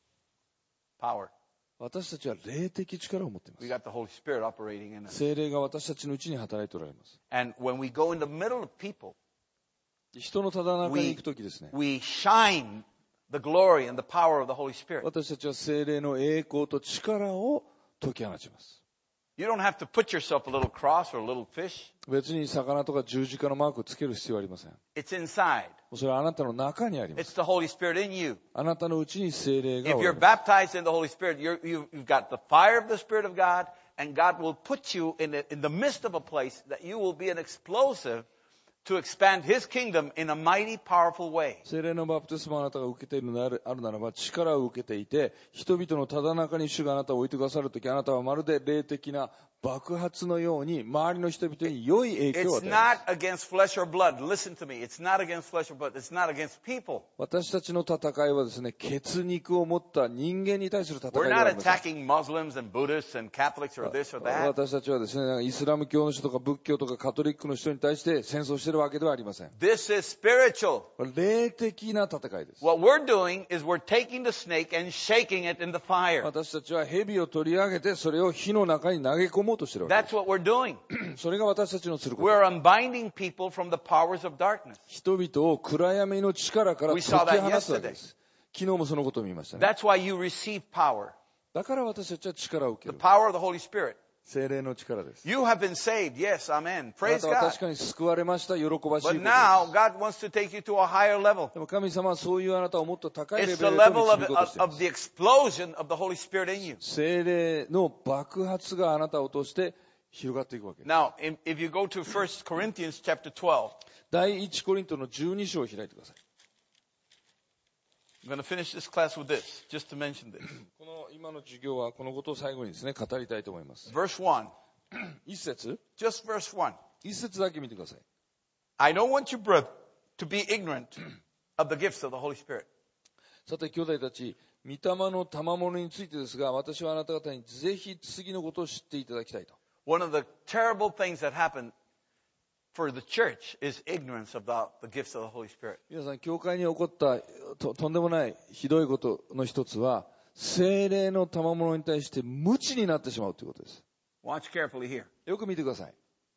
power. 私たちは霊的力を持っていま We す。 got the Holy Spirit operating in us. 聖霊が私たちのうちに働いておられます。 And when we go in the middle of people, 人のただ中に行くときですね、 we shine the glory and the power of the Holy Spirit. 私たちは聖霊の栄光と力を解き放ちます。 You don't have to put yourself a little cross or a little fish. 別に魚とか十字架のマークをつける必要はありません。も It's inside. うそれはあなたの中にありま It's す。 the Holy Spirit in you. あなたのうちに聖霊が If おら you're れます。 baptized in the Holy Spirit, you're, you've, you've got the fire of the Spirit of God, and God will put you in the, in the midst of a place that you will be an explosive to expand His kingdom in a mighty, powerful way. 聖霊のバプテスマをあなたが受けているのであるあるならば、力を受けていて、人々のただ中に主があなたを置いてくださるとき、あなたはまるで霊的な爆発のように、周りの人々に良い影響を It's 与えま not す。 against flesh or blood. Listen to me. It's not against flesh or blood. It's not against people. 私たちの戦いはですね、血肉を持った人間に対する戦い We're ではあ not りません。 attacking Muslims and Buddhists and Catholics or this or that. 私たちはですね、イスラム教の人とか仏教とかカトリックの人に対して戦争しているわけではありません。 This is spiritual. 霊的な戦いです。 What we're doing is we're taking the snake and shaking it in the fire. 私たちは蛇を取り上げて、それを火の中に投げ込もうとしているわけ That's what we're doing. です。それが私たちのすること。 We're unbinding people from the powers of darkness. 人々を暗闇の力から We 解き saw that 放つわけです。昨日もそのことを見ましたね。 That's why you receive power. だから私たちは力を受け The る。 power of the Holy Spirit. 聖霊の力です。 You have been saved. Yes, amen. あな Praise たは God. 確かに救われました。喜ばしいこと But です。 now God wants to take you to a higher level. でも神様はそういうあなたをもっと高いレベ It's ル the へと level 導 of, こうとしていま of す。 the explosion of the Holy Spirit in you. 聖霊の爆発があなたを通して広がっていくわけです。 Now, if if you go to First Corinthians chapter twelve, 第一コリントのじゅうに章を開いてください。 I'm going to finish this class with this, just to mention this. この今の授業はこのことを最後にですね、語りたいと思います。 Verse one, 一節 just verse one. 一節だけ見てください。 I don't want you, brother, to be ignorant of the gifts of the Holy Spirit. さて兄弟たち、御霊の賜物についてですが、私はあなた方にぜひ次のことを知っていただきたいと。 One of the terrible things that happened for the church is ignorance about the gifts of the Holy Spirit. 皆さん、教会に起こった と, とんでもないひどいことの一つは、聖霊の賜物に対して無知になってしまうということです。 Watch carefully here. よく見てください。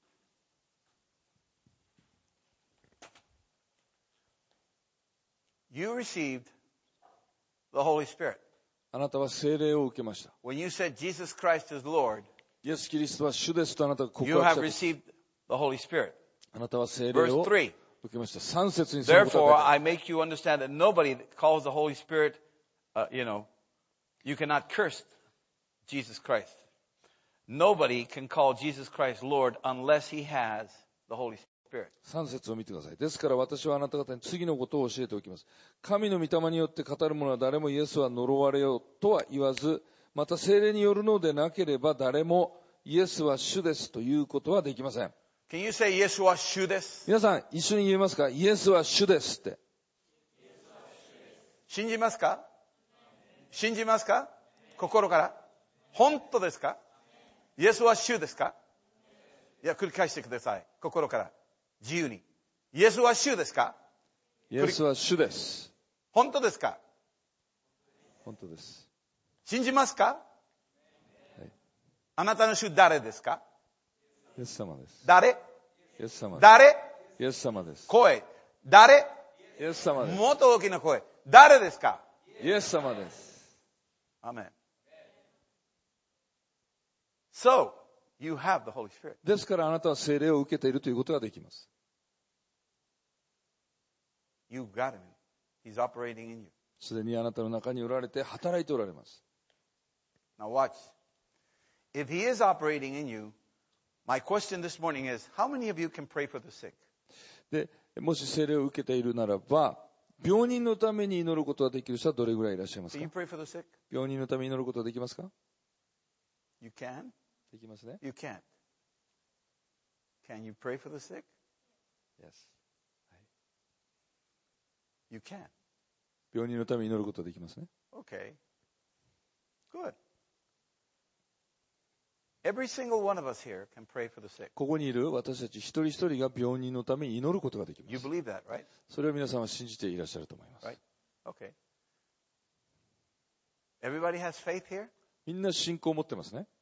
You received the Holy Spirit. あなたは聖霊を受けました。 When you said Jesus Christ is Lord, イエス・キリストは主ですとあなたが告 you 白 have した。 received the Holy Spirit. あなたは聖霊 Verse を three. 受けました。さん節にそのこと Therefore, が I make you understand that nobody that calls the Holy Spirit, uh, you know, you cannot curse Jesus Christ. Nobody can call Jesus Christ Lord unless he has the Holy Spirit. さん節を見てください。ですから私はあなた方に次のことを教えておきます。神の御霊によって語る者は誰もイエスは呪われようとは言わず、また聖霊によるのでなければ誰もイエスは主ですということはできません。 Can you say イエスは主です？ 皆さん一緒に言えますか？イエスは主ですって。 信じますか？信じますか？心から。本当ですか？イエスは主ですか？いや、繰り返してください。心から。自由に。イエスは主ですか？ イエスは主です。 本当ですか？ 本当です。 信じますか？ はい、 あなたの主誰ですか？ イエス様です。 誰？ イエス様です。 誰？ イエス様です。 声。誰？ イエス様です。 もっと大きな声。誰ですか？ イエス様です。 アーメン。So, you have the Holy Spirit. ですからあなたは聖霊を受けているということができます。 You got him. He's operating in you. すでにあなたの中におられて働いておられます。 Now watch. If he is operating in you, my question this morning is, how many of you can pray for the sick? で、もし聖霊を受けているならば、病人のために祈ることができる人はどれぐらいいらっしゃいますか？ Can you pray for the sick? 病人のために祈ることができますか？ You can? できますね。 You can't. Can you pray for the sick? Yes. You can. 病人のために祈ることができますね。 Okay. Good. Every single one of us here can pray for the sick. ここにいる私たち一人一人が病人のために祈ることができま You す。 believe that, right? それを皆さんは信じていらっしゃると思います。 Right. Okay. Everybody has faith here? みんな信仰を持ってますね。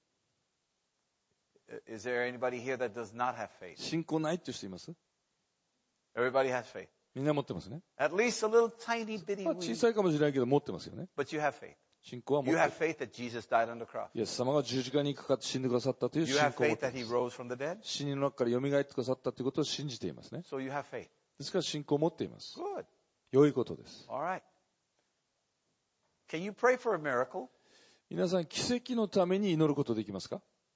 Is there anybody here that does not have faith? 信仰ないっていう人います？ Everybody has faith. みんな持ってますね。 At least a little tiny bitty まあ、小さいかもしれないけど持ってますよね。 But you have faith. 信仰は持 You って have る。 faith that Jesus died on the cross. イエス様が十字架にかかって死んでくださったという You 信 have 仰を持っ faith てい that he ます。 rose from the dead. 死人の中から蘇ってくださったということを信じていますね。 So you have faith. ですから信仰を持っています。 Good. 良いことです。 All right. Can you pray for a miracle? 皆さん、奇跡のために祈ることできますか？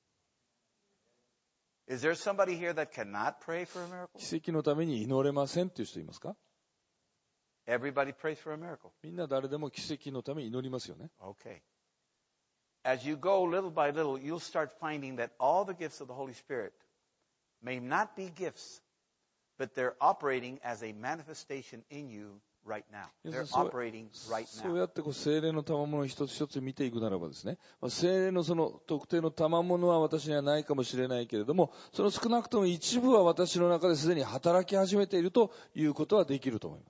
Is there somebody here that cannot pray for a miracle? 奇跡のために祈れませんという人いますか？ Everybody prays for a miracle. みんな誰でも奇跡のために祈りますよね。 Okay. As you go little by little, you'll start finding that all the gifts of the Holy Spirit may not be gifts, but they're operating as a manifestation in you right now. They're operating right そう now. やってこう聖霊の賜物を一つ一つ見ていくならばですね、まあ、聖霊のその特定の賜物は私にはないかもしれないけれども、その少なくとも一部は私の中ですでに働き始めているということはできると思います。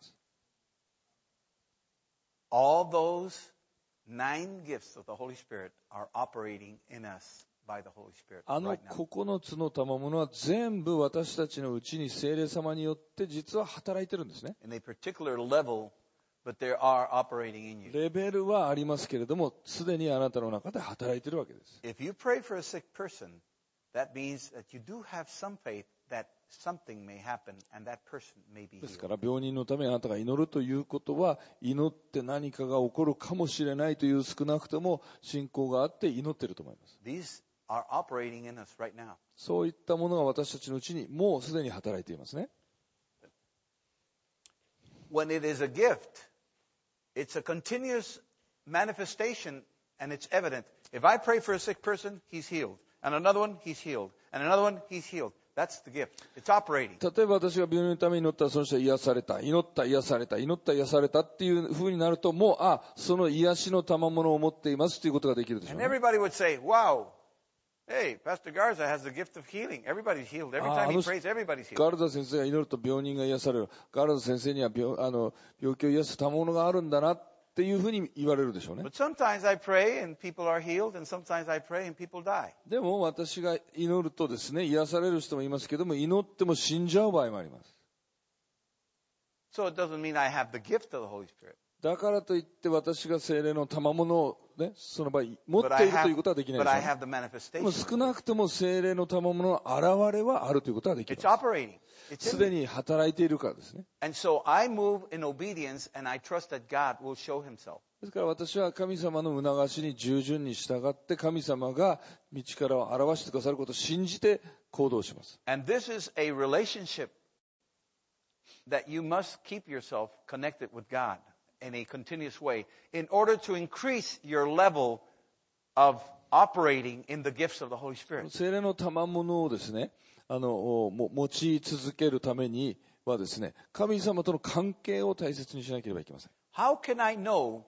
All those nine gifts of the Holy Spirit are operating in us by the Holy Spirit あの right now. ここのつの賜物は全部私たちのうちに聖霊様によって実は働いてるんですね。 In a particular level, but they are operating in you. レベルはありますけれども、すでにあなたの中で働いているわけです。 If you pray for a sick person, that means that you do have some faith that something may happen and that person may be ですか healed. ら病人のためにあなたが祈るということは、祈って何かが起こるかもしれないという少なくとも信仰があって祈っていると思います。 These are operating in us right now. そういったものが私たちのうちにもうすでに働いていますね。 When it is a gift, it's a continuous manifestation and it's evident. If I pray for a sick person, he's healed. And another one, he's healed. And another one, he's healed. That's the gift. It's operating. 例えば私が病人のために祈ったらその人は癒された、祈った癒された、祈った癒されたっていう風になると、もう、あ、その癒しの賜物を持っていますということができるでしょう And ね。 everybody would say, wow, Hey, Pastor Garza has the gift of healing. Everybody's healed. Every time he prays, everybody's healed. ガルザ先生が祈ると病人が癒される。ガルザ先生には 病, あの病気を癒す賜物があるんだなっていうふうに言われるでしょうね。 But sometimes I pray and people are healed, and sometimes I pray and people die. でも私が祈るとですね、癒される人もいますけども、祈っても死んじゃう場合もあります。 So it doesn't mean I have the gift of the Holy Spirit. だからといって私が聖霊の賜物をね、その場合持っているということはできないですよね。でも少なくとも聖霊の賜物の現れはあるということはできます。すでに働いているからですね。 So I move in obedience and I trust that God will show himself. ですから私は神様の促しに従順に従って神様が道からを表してくださることを信じて行動します。 And this is a relationship that you must keep yourself connected with God in a continuous way in order to increase your level of operating in the gifts of the Holy Spirit. 聖霊の賜物をですね、あの持ち続けるためにはですね、神様との関係を大切にしなければいけません。 How can I know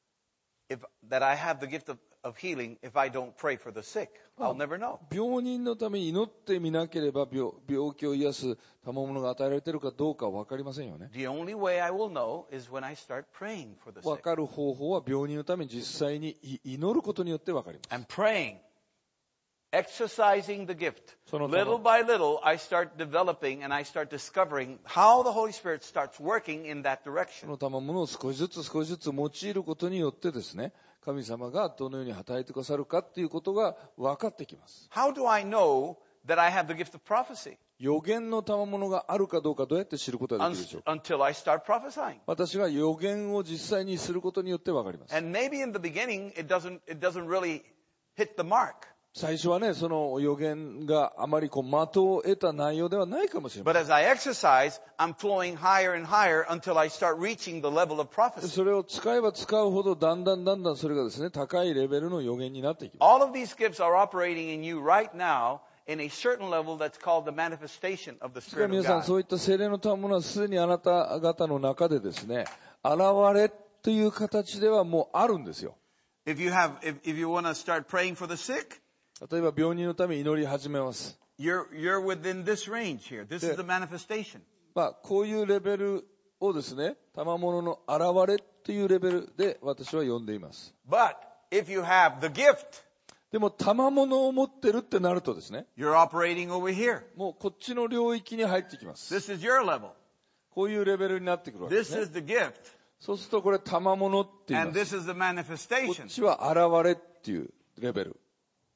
if that I have the gift of, of healing if I don't pray for the sick? I'll never know. 病人のために祈ってみなければ 病, 病気を癒す賜物が与えられているかどうかは分かりませんよね。 The only way I will know is when I start praying for the sick. 分かる方法は病人のために実際に祈ることによって分かります。 And praying, exercising the gift. Little by little, I start developing and I start discovering how the Holy Spirit starts working in that direction. その賜物を少しずつ少しずつ用いることによってですね、神様がどのように働いてくださるかということが分かってきます。 How do I know that I have the gift of prophecy? 予言の賜物があるかどうかどうやって知ることができるでしょうか。 Until I start prophesying. 私が予言を実際にすることによって分かります。 And maybe in the beginning it doesn't it doesn't really hit the mark. 最初はね、その予言があまりこう的を得た内容ではないかもしれません。 But as I exercise, I'm flowing higher and higher until I start reaching the level of prophecy. それを使えば使うほどだんだんだんだんそれがですね、高いレベルの予言になっていきます。 All of these gifts are operating in you right now in a certain level that's called the manifestation of the Spirit of God. 皆さんそういった聖霊の賜物はすでにあなた方の中でですね、現れという形ではもうあるんですよ。 If you have, if, if you want to start praying for the sick, 例えば病人のために祈り始めます。 You're, you're within this range here. This is the manifestation. まあ、こういうレベルをですね、賜物の現れというレベルで私は呼んでいます。 But if you have the gift, でも賜物を持ってるってなるとですね、 you're operating over here. もうこっちの領域に入ってきます。 This is your level. こういうレベルになってくるわけですね。 This is the gift. そうするとこれ賜物って言います。 And this is the こ manifestation. っちは現れっていうレベル。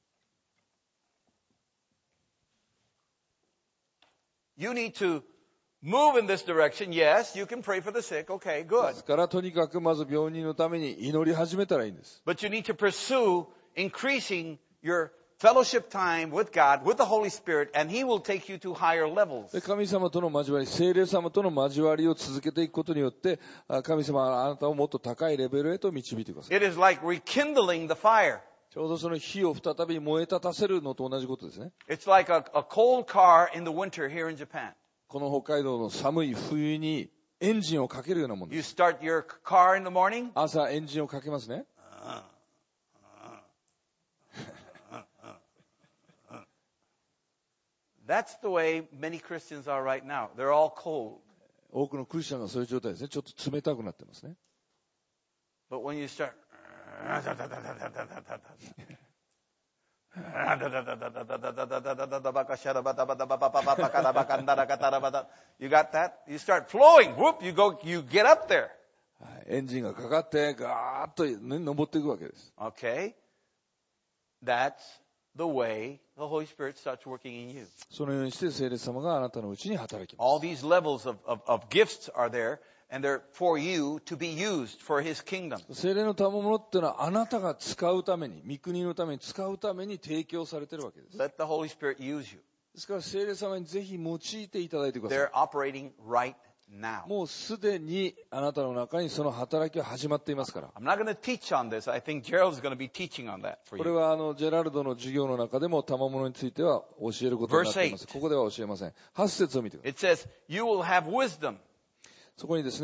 You need to move in this direction. Yes, you can pray for the sick. Okay, で good. すからとにかくまず病人のために祈り始めたらいいんです。 But you need to pursue increasing your fellowship time with God, with the Holy Spirit, and He will take you to higher levels. で神様との交わり、聖霊様との交わりを続けていくことによって、神様はあなたをもっと高いレベルへと導いてください。 It is like rekindling the fire. ちょうどその火を再び燃え立たせるのと同じことですね。 It's like a, a cold car in the winter here in Japan. この北海道の寒い冬にエンジンをかけるようなものです。 You start your car in the morning. 朝エンジンをかけますね。 That's the way many Christians are right now. They're all cold. 多くのクリスチャンがそういう状態ですね。ちょっと冷たくなってますね。 But when you start, you got that? You start flowing. Whoop, you go, you get up there. エンジンがかかってガーッと、ね、登っていくわけです。 Okay? That's the way the Holy Spirit starts working in you. そのようにして聖霊様があなたのうちに働きます。 All these levels of, of, of gifts are there, and they're for you to be used for His kingdom. 聖霊の賜物っていうのはあなたが使うために、御国のために使うために提供されているわけです。 Let the Holy Spirit use you. ですから聖霊様にぜひ用いていただいてください。 They're operating right now. もうすでにあなたの中にその働きは始まっていますから。 I'm not going to teach on this. I think Gerald's going to be teaching on that for これ you. はあのジェラルドの授業の中でも賜物については教えることになっています。ここでは教えません。はち節を見てください。 It says, you will have wisdom. そこにですね、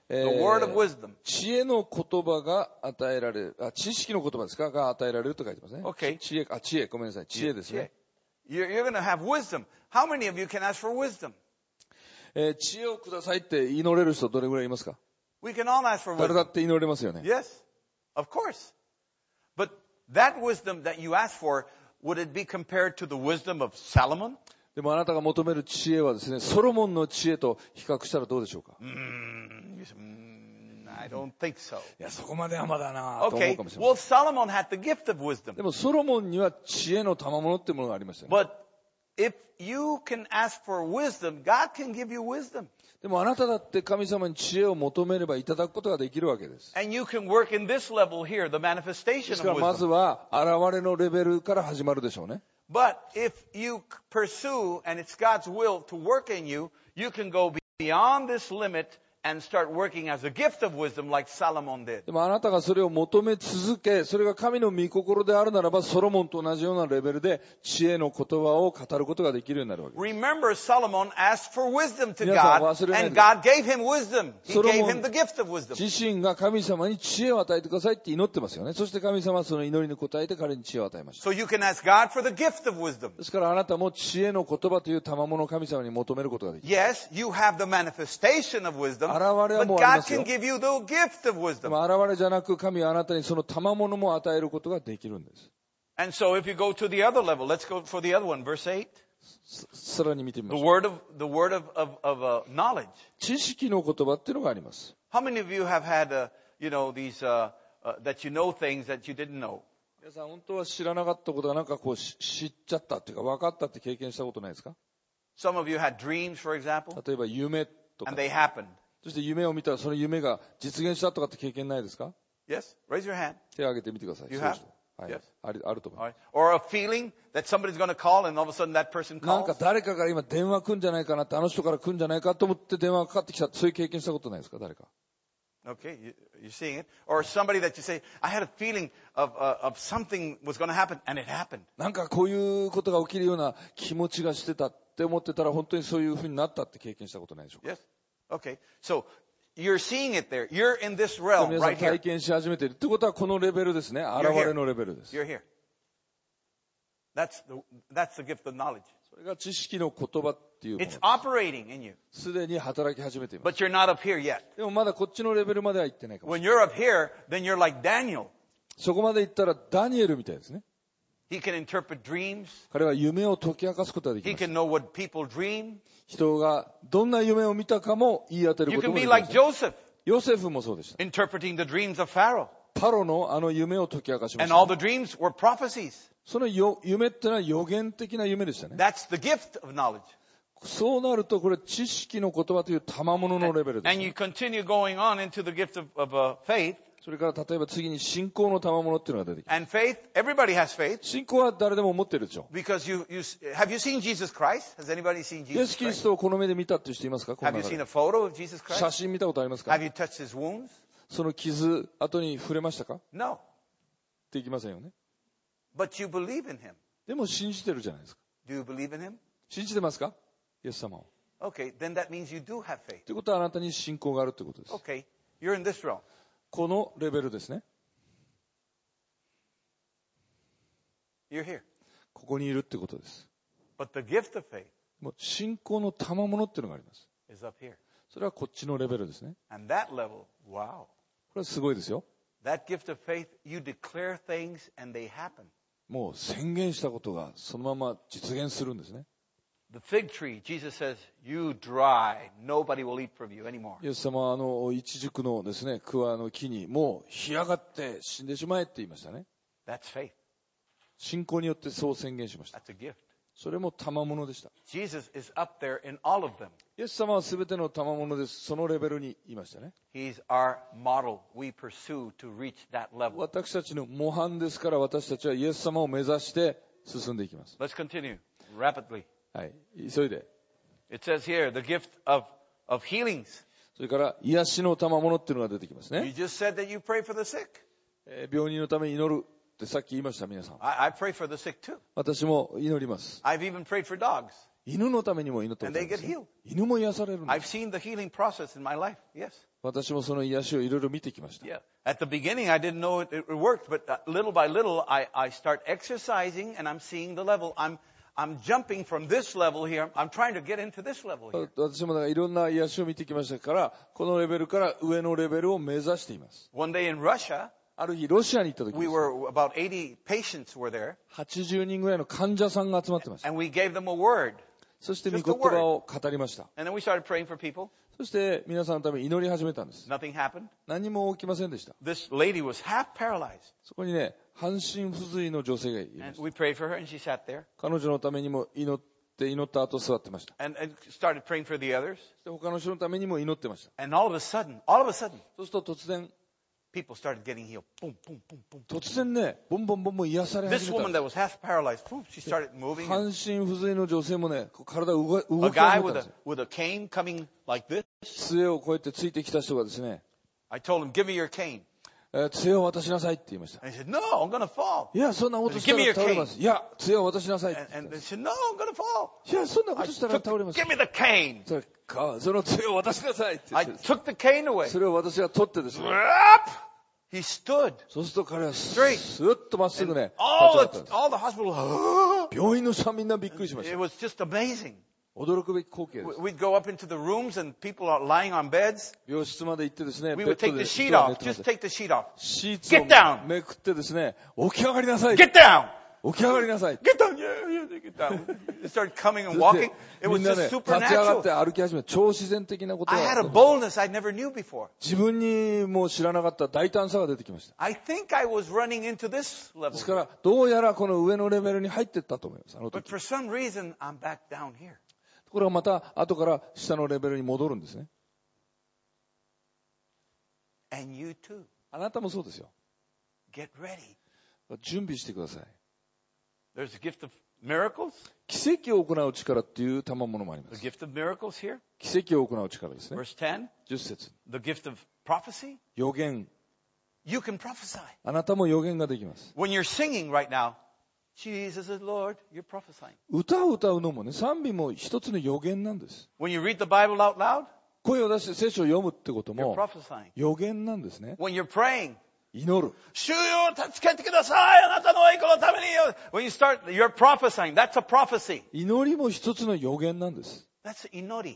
え The word of ー wisdom. 知恵の言葉が与えられる、あ、知識の言葉ですかが与えられると書いてますね。 Okay. 知恵、あ、知恵、ごめんなさい。知恵ですね。 You're, you're going to have wisdom. How many of you can ask for wisdom? えー知恵をくださいって祈れる人どれぐらいいますか？ We can all ask for 誰だ wisdom. って祈れますよね。 Yes, of course. But that wisdom that you ask for, would it be compared to the wisdom of Solomon? でもあなたが求める知恵はですね、ソロモンの知恵と比較したらどうでしょうか？ Mm, you say, mm, I don't think so. いや、そこまではまだなと思う Okay, かもしれません。 well, Solomon had the gift of wisdom. でもソロモンには知恵の賜物っていうものがありましたよね。 But if you can ask for wisdom, God can give you wisdom. でもあなただって神様に知恵を求めればいただくことができるわけです。 And you can work in this level here, the で manifestation すから of まず wisdom. は現れのレベルから始まるでしょうね。 But if you pursue, and it's God's will to work in you, you can go beyond this limit and start working as a gift of wisdom like Solomon did. でもあなたがそれを求め続け、それが神の御心であるならば、ソロモンと同じようなレベルで知恵の言葉を語ることができるようになるわけです。 Remember, Solomon asked for wisdom to 皆さん God, 忘れないで。 and God gave him wisdom. He ソロモン gave him the gift of wisdom. 自身が神様に知恵を与えてくださいって祈ってますよね。そして神様はその祈りに応えて彼に知恵を与えました。 So you can ask God for the gift of wisdom. ですからあなたも知恵の言葉という賜物を神様に求めることができる。 Yes, you have the manifestation of wisdom, 現れは but もうあり God ますよ。 can give you the gift of で wisdom. も現れじゃなく神はあなたにその賜物も与えることができるんです。 And so if you go to the other level, let's go for the other one, verse eight. ささらに見てみま The しょう。 word of, the word of, of, of uh, knowledge. 知識の言葉っていうのがあります。 How many of you have had, uh, you know, these, uh, uh, that you know things that you didn't know? 皆さん本当は知らなかったことがなんかこうし知っちゃったっていうか分かったって経験したことないですか？ Some of you had dreams, for example, 例えば夢とか and they happened. そして夢を見たらその夢が実現したとかって経験ないですか？ Yes? Raise your hand. 手を挙げてみてください。 You そう have? ですはい Yes. あるあると思い All ま right. Or a feeling that somebody's going to call and all of a sudden that person す。なん calls. か誰かが今電話来るんじゃないかなって、あの人から来るんじゃないかと思って電話がかかってきた。そういう経験したことないですか？誰か。 Okay, you, you're seeing it. Or somebody that you say, I had a feeling of, uh, of something was going to happen, and it happened. なんかこういうことが起きるような気持ちがしてたって思ってたら本当にそういう風になったって経験したことないでしょうか？ Yes? Okay. So you're seeing it there. You're in this で realm 皆さん right here. 体験し始めているってことはこのレベルですね。現 You're here. れのレベルです You're here. That's the, that's the gift of knowledge. それが知識の言葉っていうもの It's operating in you. すでに働き始めています。 But you're not up here yet. でもまだこっちのレベルまでは行ってないかもし When れない。 you're up here, then you're like Daniel. そこまで行ったらダニエルみたいですね。 He can interpret dreams. 彼は夢を解き明かすことができ He ます。 can know what people dream. 人がどんな夢を見たかも言い当てる You こと can もで be きま like す。 Joseph, ヨセフもそうでした。 interpreting the dreams of Pharaoh. パロのあの夢を解き明かしまし And all た。 the dreams were prophecies. そのよ夢ってのは予言的な夢でしたね。 That's the gift of knowledge. そうなるとこれ知識の言葉という賜物のレベルです And you continue going on into the gift of, of uh, faith. それから例えば次に信仰の賜物っていうのが出てきます。 And faith, everybody has faith. 信仰は誰でも持ってるでしょ Because you, you, have you seen Jesus Christ? Has anybody seen う。イエ Jesus ス・キリス Christ? トをこの目で見たっていう人いますか？この Have you 中 seen で a photo of Jesus 写 Christ? 真見たことありますか？ Have you touched his wounds? その傷後に触れましたか？ No. できませんよね。 But you believe in him. でも信じてるじゃないですか。 Do you believe in him? 信じてますか？イエス様を。 Okay, then that means you do have faith. ということはあなたに信仰があるということです。 Okay, you're in this realm. このレベルですね。 You're here. ここにいるってことです。 But the gift of faith もう信仰の賜物っていうのがあります。 is up here. それはこっちのレベルですね。 And that level, wow. これはすごいですよ。 That gift of faith, you declare things and they happen. もう宣言したことがそのまま実現するんですね。 The fig tree, Jesus says, you dry. Nobody will eat from you anymore. イエス様はあの一軸のですね、桑の木にもう干上がって死んでしまえって言いましたね。 That's faith. 信仰によってそう宣言しました。 That's a gift. それも賜物でした。 Jesus is up there in all of them. イエス様は全ての賜物です。そのレベルにいましたね。 He's our model. We pursue to reach that level. 私たちの模範ですから私たちはイエス様を目指して進んでいきます。 Let's continue rapidly. はい。急いで。 It says here, the gift of, of healings. それから癒しの賜物っていうのが出てきます You ね。 just said that you pray for the sick. えー病人のために祈るってさっき言いました皆さん。 I, I pray for the sick too. 私も祈ります。 I've even prayed for dogs. 犬のためにも祈ったことあります And they get healed. 犬も癒されるんで I've す。 seen the healing process in my life. Yes. 私もその癒しをいろいろ見てきました。 Yeah. At the beginning, I didn't know it, it worked, but little by little, I, I start exercising, and I'm seeing the level. I'm I'm jumping from this level here. I'm trying to get into this level here. 私もだからいろんな癒しを見てきましたから、このレベルから上のレベルを目指しています。 One day in Russia, ある日ロシアに行った時 we were about eighty patients were there, はちじゅうにんぐらいの患者さんが集まってました。 and we gave them a word. そして御言葉を語りました。 And then we started praying for people. そして皆さんのために祈り始めたんです。 Nothing happened. 何も起きませんでした。 This lady was half paralyzed. そこにね、半身不随の女性がいま And した。 we prayed for her, and she sat there 彼女のためにも祈って祈った後座ってました。 and, and started praying for the others. で他の人のためにも祈ってました。 And all of a sudden, all of a sudden, そうすると突然、 people started getting healed. Boom, boom, boom, boom. 突然ね、ボンボンボンボン癒され This 始めた woman んで that was half paralyzed, boom, she started す。 moving. 半身不随の女性もね、こう体を動 A 動き guy 始め with たんで a すよ。 with a cane coming like this. 杖をこうやってついてきた人がですね、 I told him, "Give me your cane." えー杖を渡しなさいって言いました。 And he said, "No, I'm going to fall." いや、そんなことしたら倒れます。いや、杖を渡しなさいって言 And, ったん and で they す。 said, "No, I'm going to fall." いや、そんなこ I としたら took, 倒れます。 "Give me the cane." それか、その杖を渡しなさいって言 I って、 took the cane away. それを私が取ってですね、 Up! He stood. そうすると彼はス Straight. スーッとまっすぐね、 All 立ち上がったん the です。 all the hospital. 病院の人はみんなびっくりしまし It た。 was just amazing. 驚くべき光景です We'd go up into the rooms and people are lying on beds. 病室まで行ってですね、 We ベ would ッド take で the sheet 人が寝 off. てま Just す。 take the sheet off. シーツ Get down. をめくってですね、起き上がりなさい。 Get down. 起き上がりなさい。 Get down. Yeah, yeah, get down. They started coming and そ walking. して It み was んな just ね、立ち上がって supernatural. 歩き始めた。超自然的なこと I had a が boldness I never knew before. 自分にも知らなかった大胆さが出てきました。 I think I was running into this で level. すから、どうやらこの上のレベルに入っていったと思います。あの But 時。 for some reason, I'm back down here. ところがまた後から下のレベルに戻るんですね。 And you too. あなたもそうですよ。 Get ready. 準備してください。 There's a gift of miracles. 奇跡を行う力っていう賜物もありま The す。 gift of miracles here. 奇跡を行う力ですね。 Verse ten. じゅっ節。 The gift of prophecy. 予言。 You can prophesy. あなたも予言ができます。 When you're singing right now, Jesus is Lord, you're prophesying. 歌を歌うのもね、賛美も一つの予言なんです。 When you read the Bible out loud, 声を出して聖書を読むってこと you're も prophesying. 予言なんですね。 When you're praying, 祈る。 主よ助けてくださいあなたの栄光のために When you start, you're prophesying. That's a prophecy. 祈りも一つの予言なんです。 That's inori.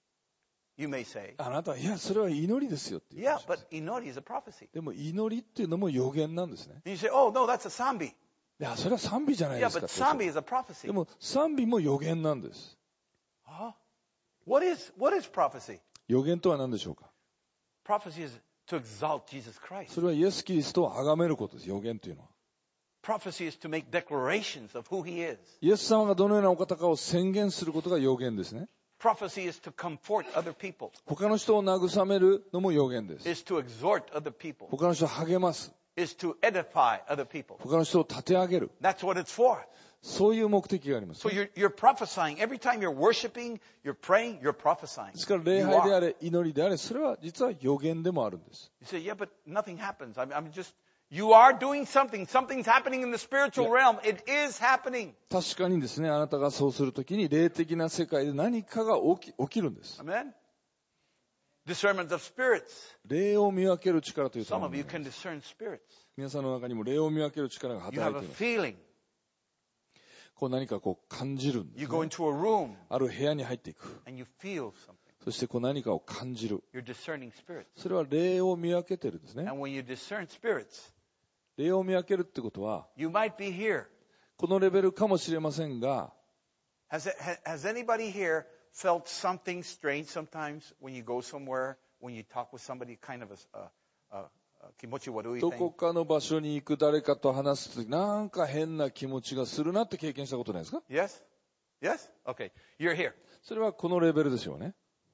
You may say. あなたは、いや、それは祈りですよって言う Yeah, かもしれない but inori is a prophecy. でも祈りっていうのも予言なんですね。 And you say, oh, no, that's a sambi. いや、それは賛美じゃないで Yeah, すか but。sambi is a prophecy. でも賛美も予言なんです。 Huh? What is, what is prophecy? 予言とは何でしょうか。 Prophecy is to exalt Jesus Christ. それはイエス・キリストを崇めることです。予言というのは。 Prophecy is to make declarations of who he is. イエス様がどのようなお方かを宣言することが予言ですね。 Prophecy is to comfort other people. 他の人を慰めるのも予言です。 Is to exhort other people. 他の人を励ます。 Is to edify other people. 他の人を立て上げる。 That's what it's for. そういう目的があります。 So you're, you're prophesying. Every time you're worshiping, you're praying, you're prophesying. ですから礼 You 拝であ are. れ、祈りであれ、それは実は予言でもあるんです。 You say, yeah, but nothing happens. I'm, I'm just, you are doing something. Something's happening in the spiritual realm. It is happening. 確かにですね、あなたがそうするときに霊的な世界で何かが起き、起きるんです。 Amen? Discernment of spirits. 霊を見分ける力という Some の of が you can discern spirits. 皆さんの中にも霊を見分ける力が You 働 have い a ています。 feeling. こう何かこう感じるんで You す、 go ね。 into a room ある部屋に入っていく。 and you feel something. そしてこう何かを感じる。 You're discerning spirits. それは霊を見分けてるんですね。 And when you discern spirits, 霊を見分けるってことは、 you might be here. このレベルかもしれませんが、 Has, it, ha- has anybody here felt something strange sometimes when you go somewhere, when you talk with somebody, kind of a, a, a, a kimochi warui どこ thing? かの場所に行く誰かと話すとき、なんか変な気持ちがするなって経験したことないですか？ Yes? Yes? Okay. You're here. それはこのレベルでしょうね。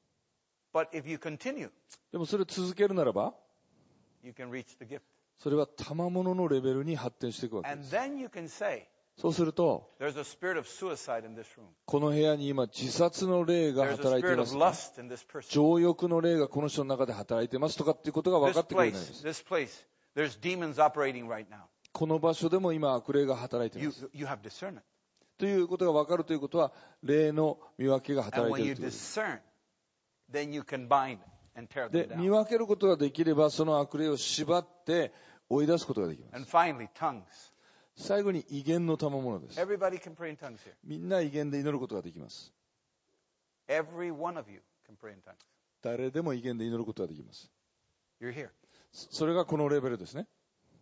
But if you continue, でもそれを続けるならば、 you can reach the gift. それは賜物のレベルに発展していくわけで And す。 then you can say, そうすると、 there's a spirit of suicide in this room. この部屋に今自殺の霊が There's a 働いてい spirit ま of すとか、 lust in this person. 情欲の霊がこの人の中で働いてますとかっていうことが分か This ってくるようになり place, ます。 this place, there's demons operating right now. この場所でも今悪霊が働いてい You, ます。 you have discernment. ということが分かるということは、霊の見分けが And 働い when てい you るということです。 discern, then you can bind and tear them で、 down. 見分けることができれば、その悪霊を縛って追い出すことができま And す。 finally, tongues. 最後に威厳の賜物です。 Everybody can pray in tongues here. みんな威厳で祈ることができます。 Every one of you can pray in tongues. 誰でも威厳で祈ることができます。 You're here. それがこのレベルですね。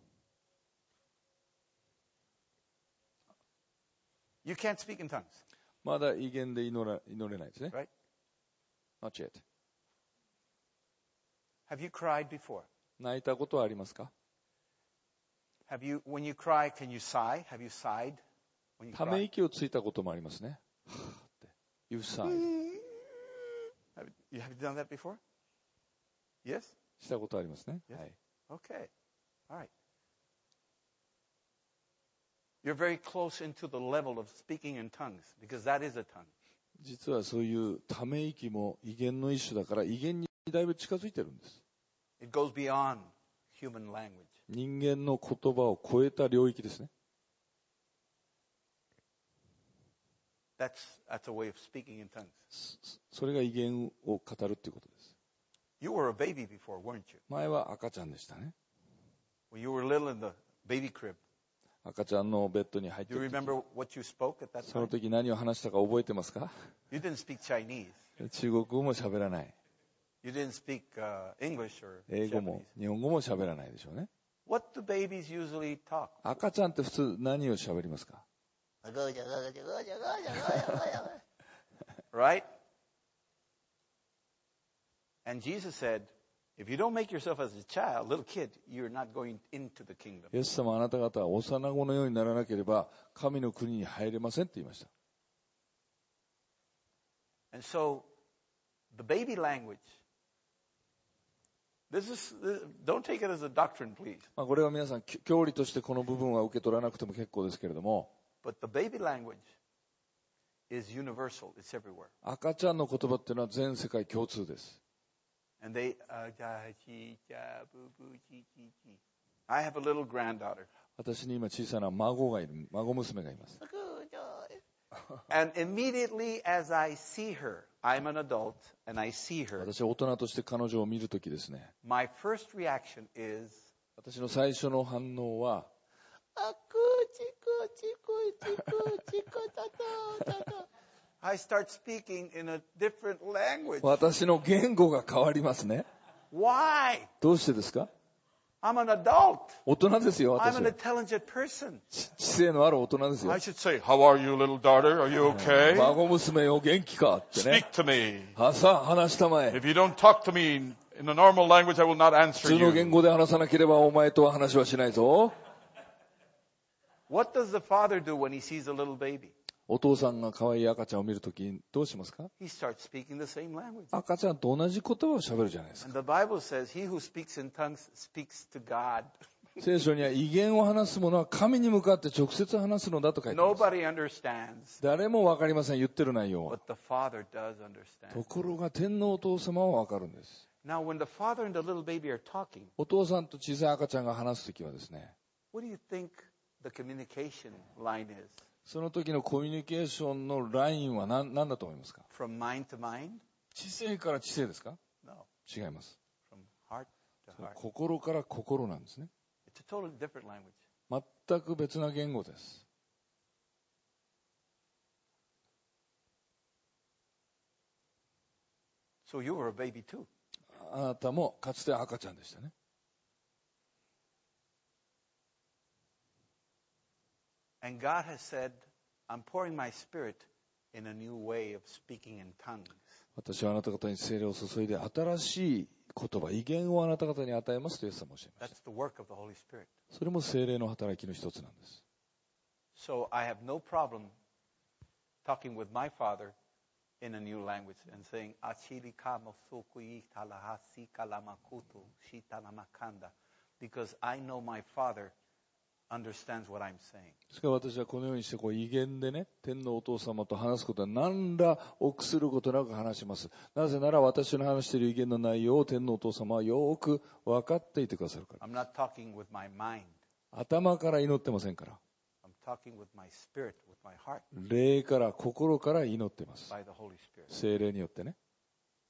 You can't speak in tongues, まだ威厳で祈ら祈れないですね。 right? Not yet. Have you cried before? 泣いたことはありますか？ Have you, when you cry, can you sigh? Have you sighed when you ため cry? 息をついたこともありますね。はぁって。You sigh. Have you, have you done that before? Yes? したことありますね。 Yes. はい。 Okay. All right. You're very close into the level of speaking in tongues because that is a tongue. 実はそういうため息も威厳の一種だから威厳にだいぶ近づいてるんです。 It goes beyond human language. 人間の言葉を超えた領域ですね。 That's, that's a way of speaking in tongues. そそれが威厳を語るっていうことです。 You were a baby before, weren't you? 前は赤ちゃんでしたね。 When you were little in the baby crib. 赤ちゃんのベッドに入って Do you る時 remember what you spoke at that その time? 時何を話したか覚えてますか？ You didn't speak Chinese. 中国語も喋らない。 You didn't speak uh, English or 英語 Japanese. も日本語も喋らないでしょうね。 What do babies usually talk? 赤ちゃんって普通何を喋りますか？ Right? And Jesus said, if you don't make yourself as a child, little kid, you're not going into the kingdom. イエス様あなた方は幼子のようにならなければ神の国に入れませんって言いました。 And so, the baby language, this is, this, don't take it as a doctrine, please. まあこれは皆さんき教理としてこの部分は受け取らなくても結構ですけれども、 But the baby language is universal. It's everywhere. 赤ちゃんの言葉っていうのは全世界共通です。 And they, uh, I have a little granddaughter. 私に今小さな孫がいる、孫娘がいます。 And immediately as I see her, I'm an adult and I see her, 私は大人として彼女を見るときですね、 my first reaction is, 私の最初の反応は、 I start speaking in a different language. 私の言語が変わりますね。 Why? どうしてですか？ I'm an adult. 大人ですよ、 I'm 私 an は。 intelligent person. 知知性のある大人ですよ I。should say, how are you, little daughter? Are you okay? 孫娘よ元気かってね Speak。to me. あさあ話したまえ。 If you don't talk to me in in a normal language, I will not 普 answer 通の言 you. 語で話さなければお前とは話はしないぞ。 What does the father do when he sees a little baby? お父さんが可愛い赤ちゃんを見るときどうしますか？ He starts speaking the same language. 赤ちゃんと同じ言葉を喋るじゃないですか。 And the Bible says, he who speaks in tongues speaks to God. 聖書には威厳を話す者は神に向かって直接話すのだと書いてあります。 Nobody understands, 誰もわかりません、言ってる内容は。 but the Father does と understand. ころが天皇お父様はわかるんです。 Now, when the father and the little baby are talking, お父さんと小さい赤ちゃんが話すときはですね、 what do you think the communication line is? その時のコミュニケーションのラインは何何だと思いますか？ From mind to mind? 知性から知性ですか？ No. 違います。 From heart to heart. 心から心なんですね。 It's a totally different language. 全く別な言語です。 So you were a baby too. あなたもかつて赤ちゃんでしたね。 And God has said, I'm pouring my spirit in a new way of speaking in tongues. 私はあなた方に聖霊を注いで新しい言葉、威厳をあなた方に与えますとイエス様おっしゃいまし That's the work of the Holy Spirit. た。それも聖霊の働きの一つなんです。 So I have no problem talking with my father in a new language and saying, "Achili kamo sukui talahasi kalamakutu shitalamakanda," because I know my father understands what I'm saying. ですから私はこのようにしてこう威厳でね、天のお父様と話すことは何ら臆することなく話します。なぜなら私の話している威厳の内容を天のお父様はよく分かっていてくださるから。 I'm not talking with my mind. 頭から祈ってませんから。 I'm talking with my spirit, with my heart, 霊から心から祈ってます。 by the Holy Spirit. 聖霊によってね。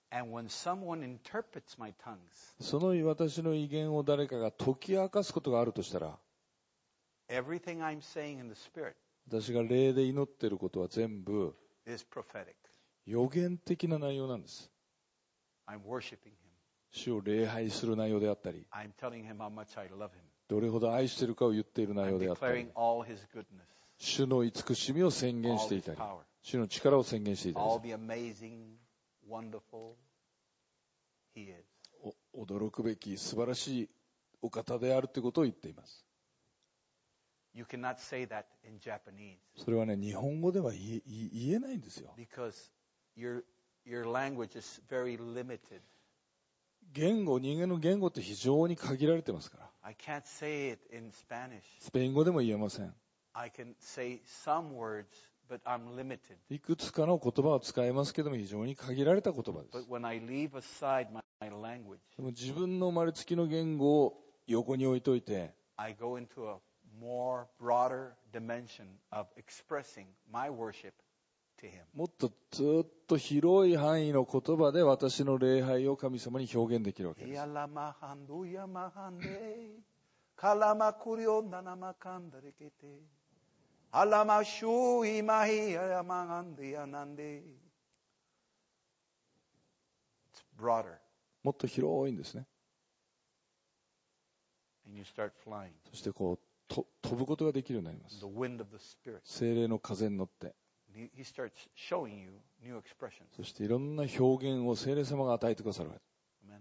And when someone interprets my tongues, その私の威厳を誰かが解き明かすことがあるとしたら、 everything I'm saying in the Spirit 私が霊で祈っていることは全部 is prophetic. 予言的な内容なんです。 I'm worshiping Him. 主を礼拝する内容であったり、 I'm telling Him how much I love Him. どれほど愛しているかを言っている内 I'm 容であったり、 declaring all His goodness, 主の慈しみを宣言し all てい His たり、 power, 主の力を宣言していたり all the amazing, wonderful He is. お驚くべき素晴らしいお方であるということを言っています。 You cannot say that in Japanese それはね、日本語では言え言えないんですよ。 because your, your language is very limited. 言語、人間の言語って非常に限られてますから。 I can't say it in Spanish. スペイン語でも言えません。 I can say some words, but I'm limited. いくつかの言葉を使えますけども、非常に限られた言葉です。 But when I leave aside my, my language, でも自分の生まれつきの言語を横に置いといて、 I go into a more broader dimension of expressing my worship to Him. もっとずっと広い範囲の言葉で私の礼拝を神様に表現できるわけです。 Yalamahanduya mahande, kalamakuryo nanamakandarekete, alamashu imahiya mahande anande. It's broader, もっと広いんですね。 and you start flying. そしてこうと飛ぶことができるようになります。 The wind of the Spirit. 聖霊の風に乗って、 He, he starts showing you new expressions. そしていろんな表現を聖霊様が与えてくださるわけです。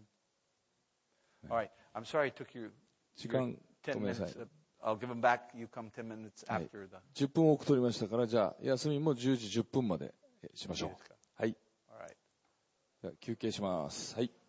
Amen. All right. I'm sorry I took you 時 your 間 ten ごめんなさい。 minutes. I'll give them back. You come ten minutes はい after the. じゅっぷん多く取りましたから、じゃあ休みもじゅうじじゅっぷんまでしましょう。はい。 All right. じゃあ休憩します。はい。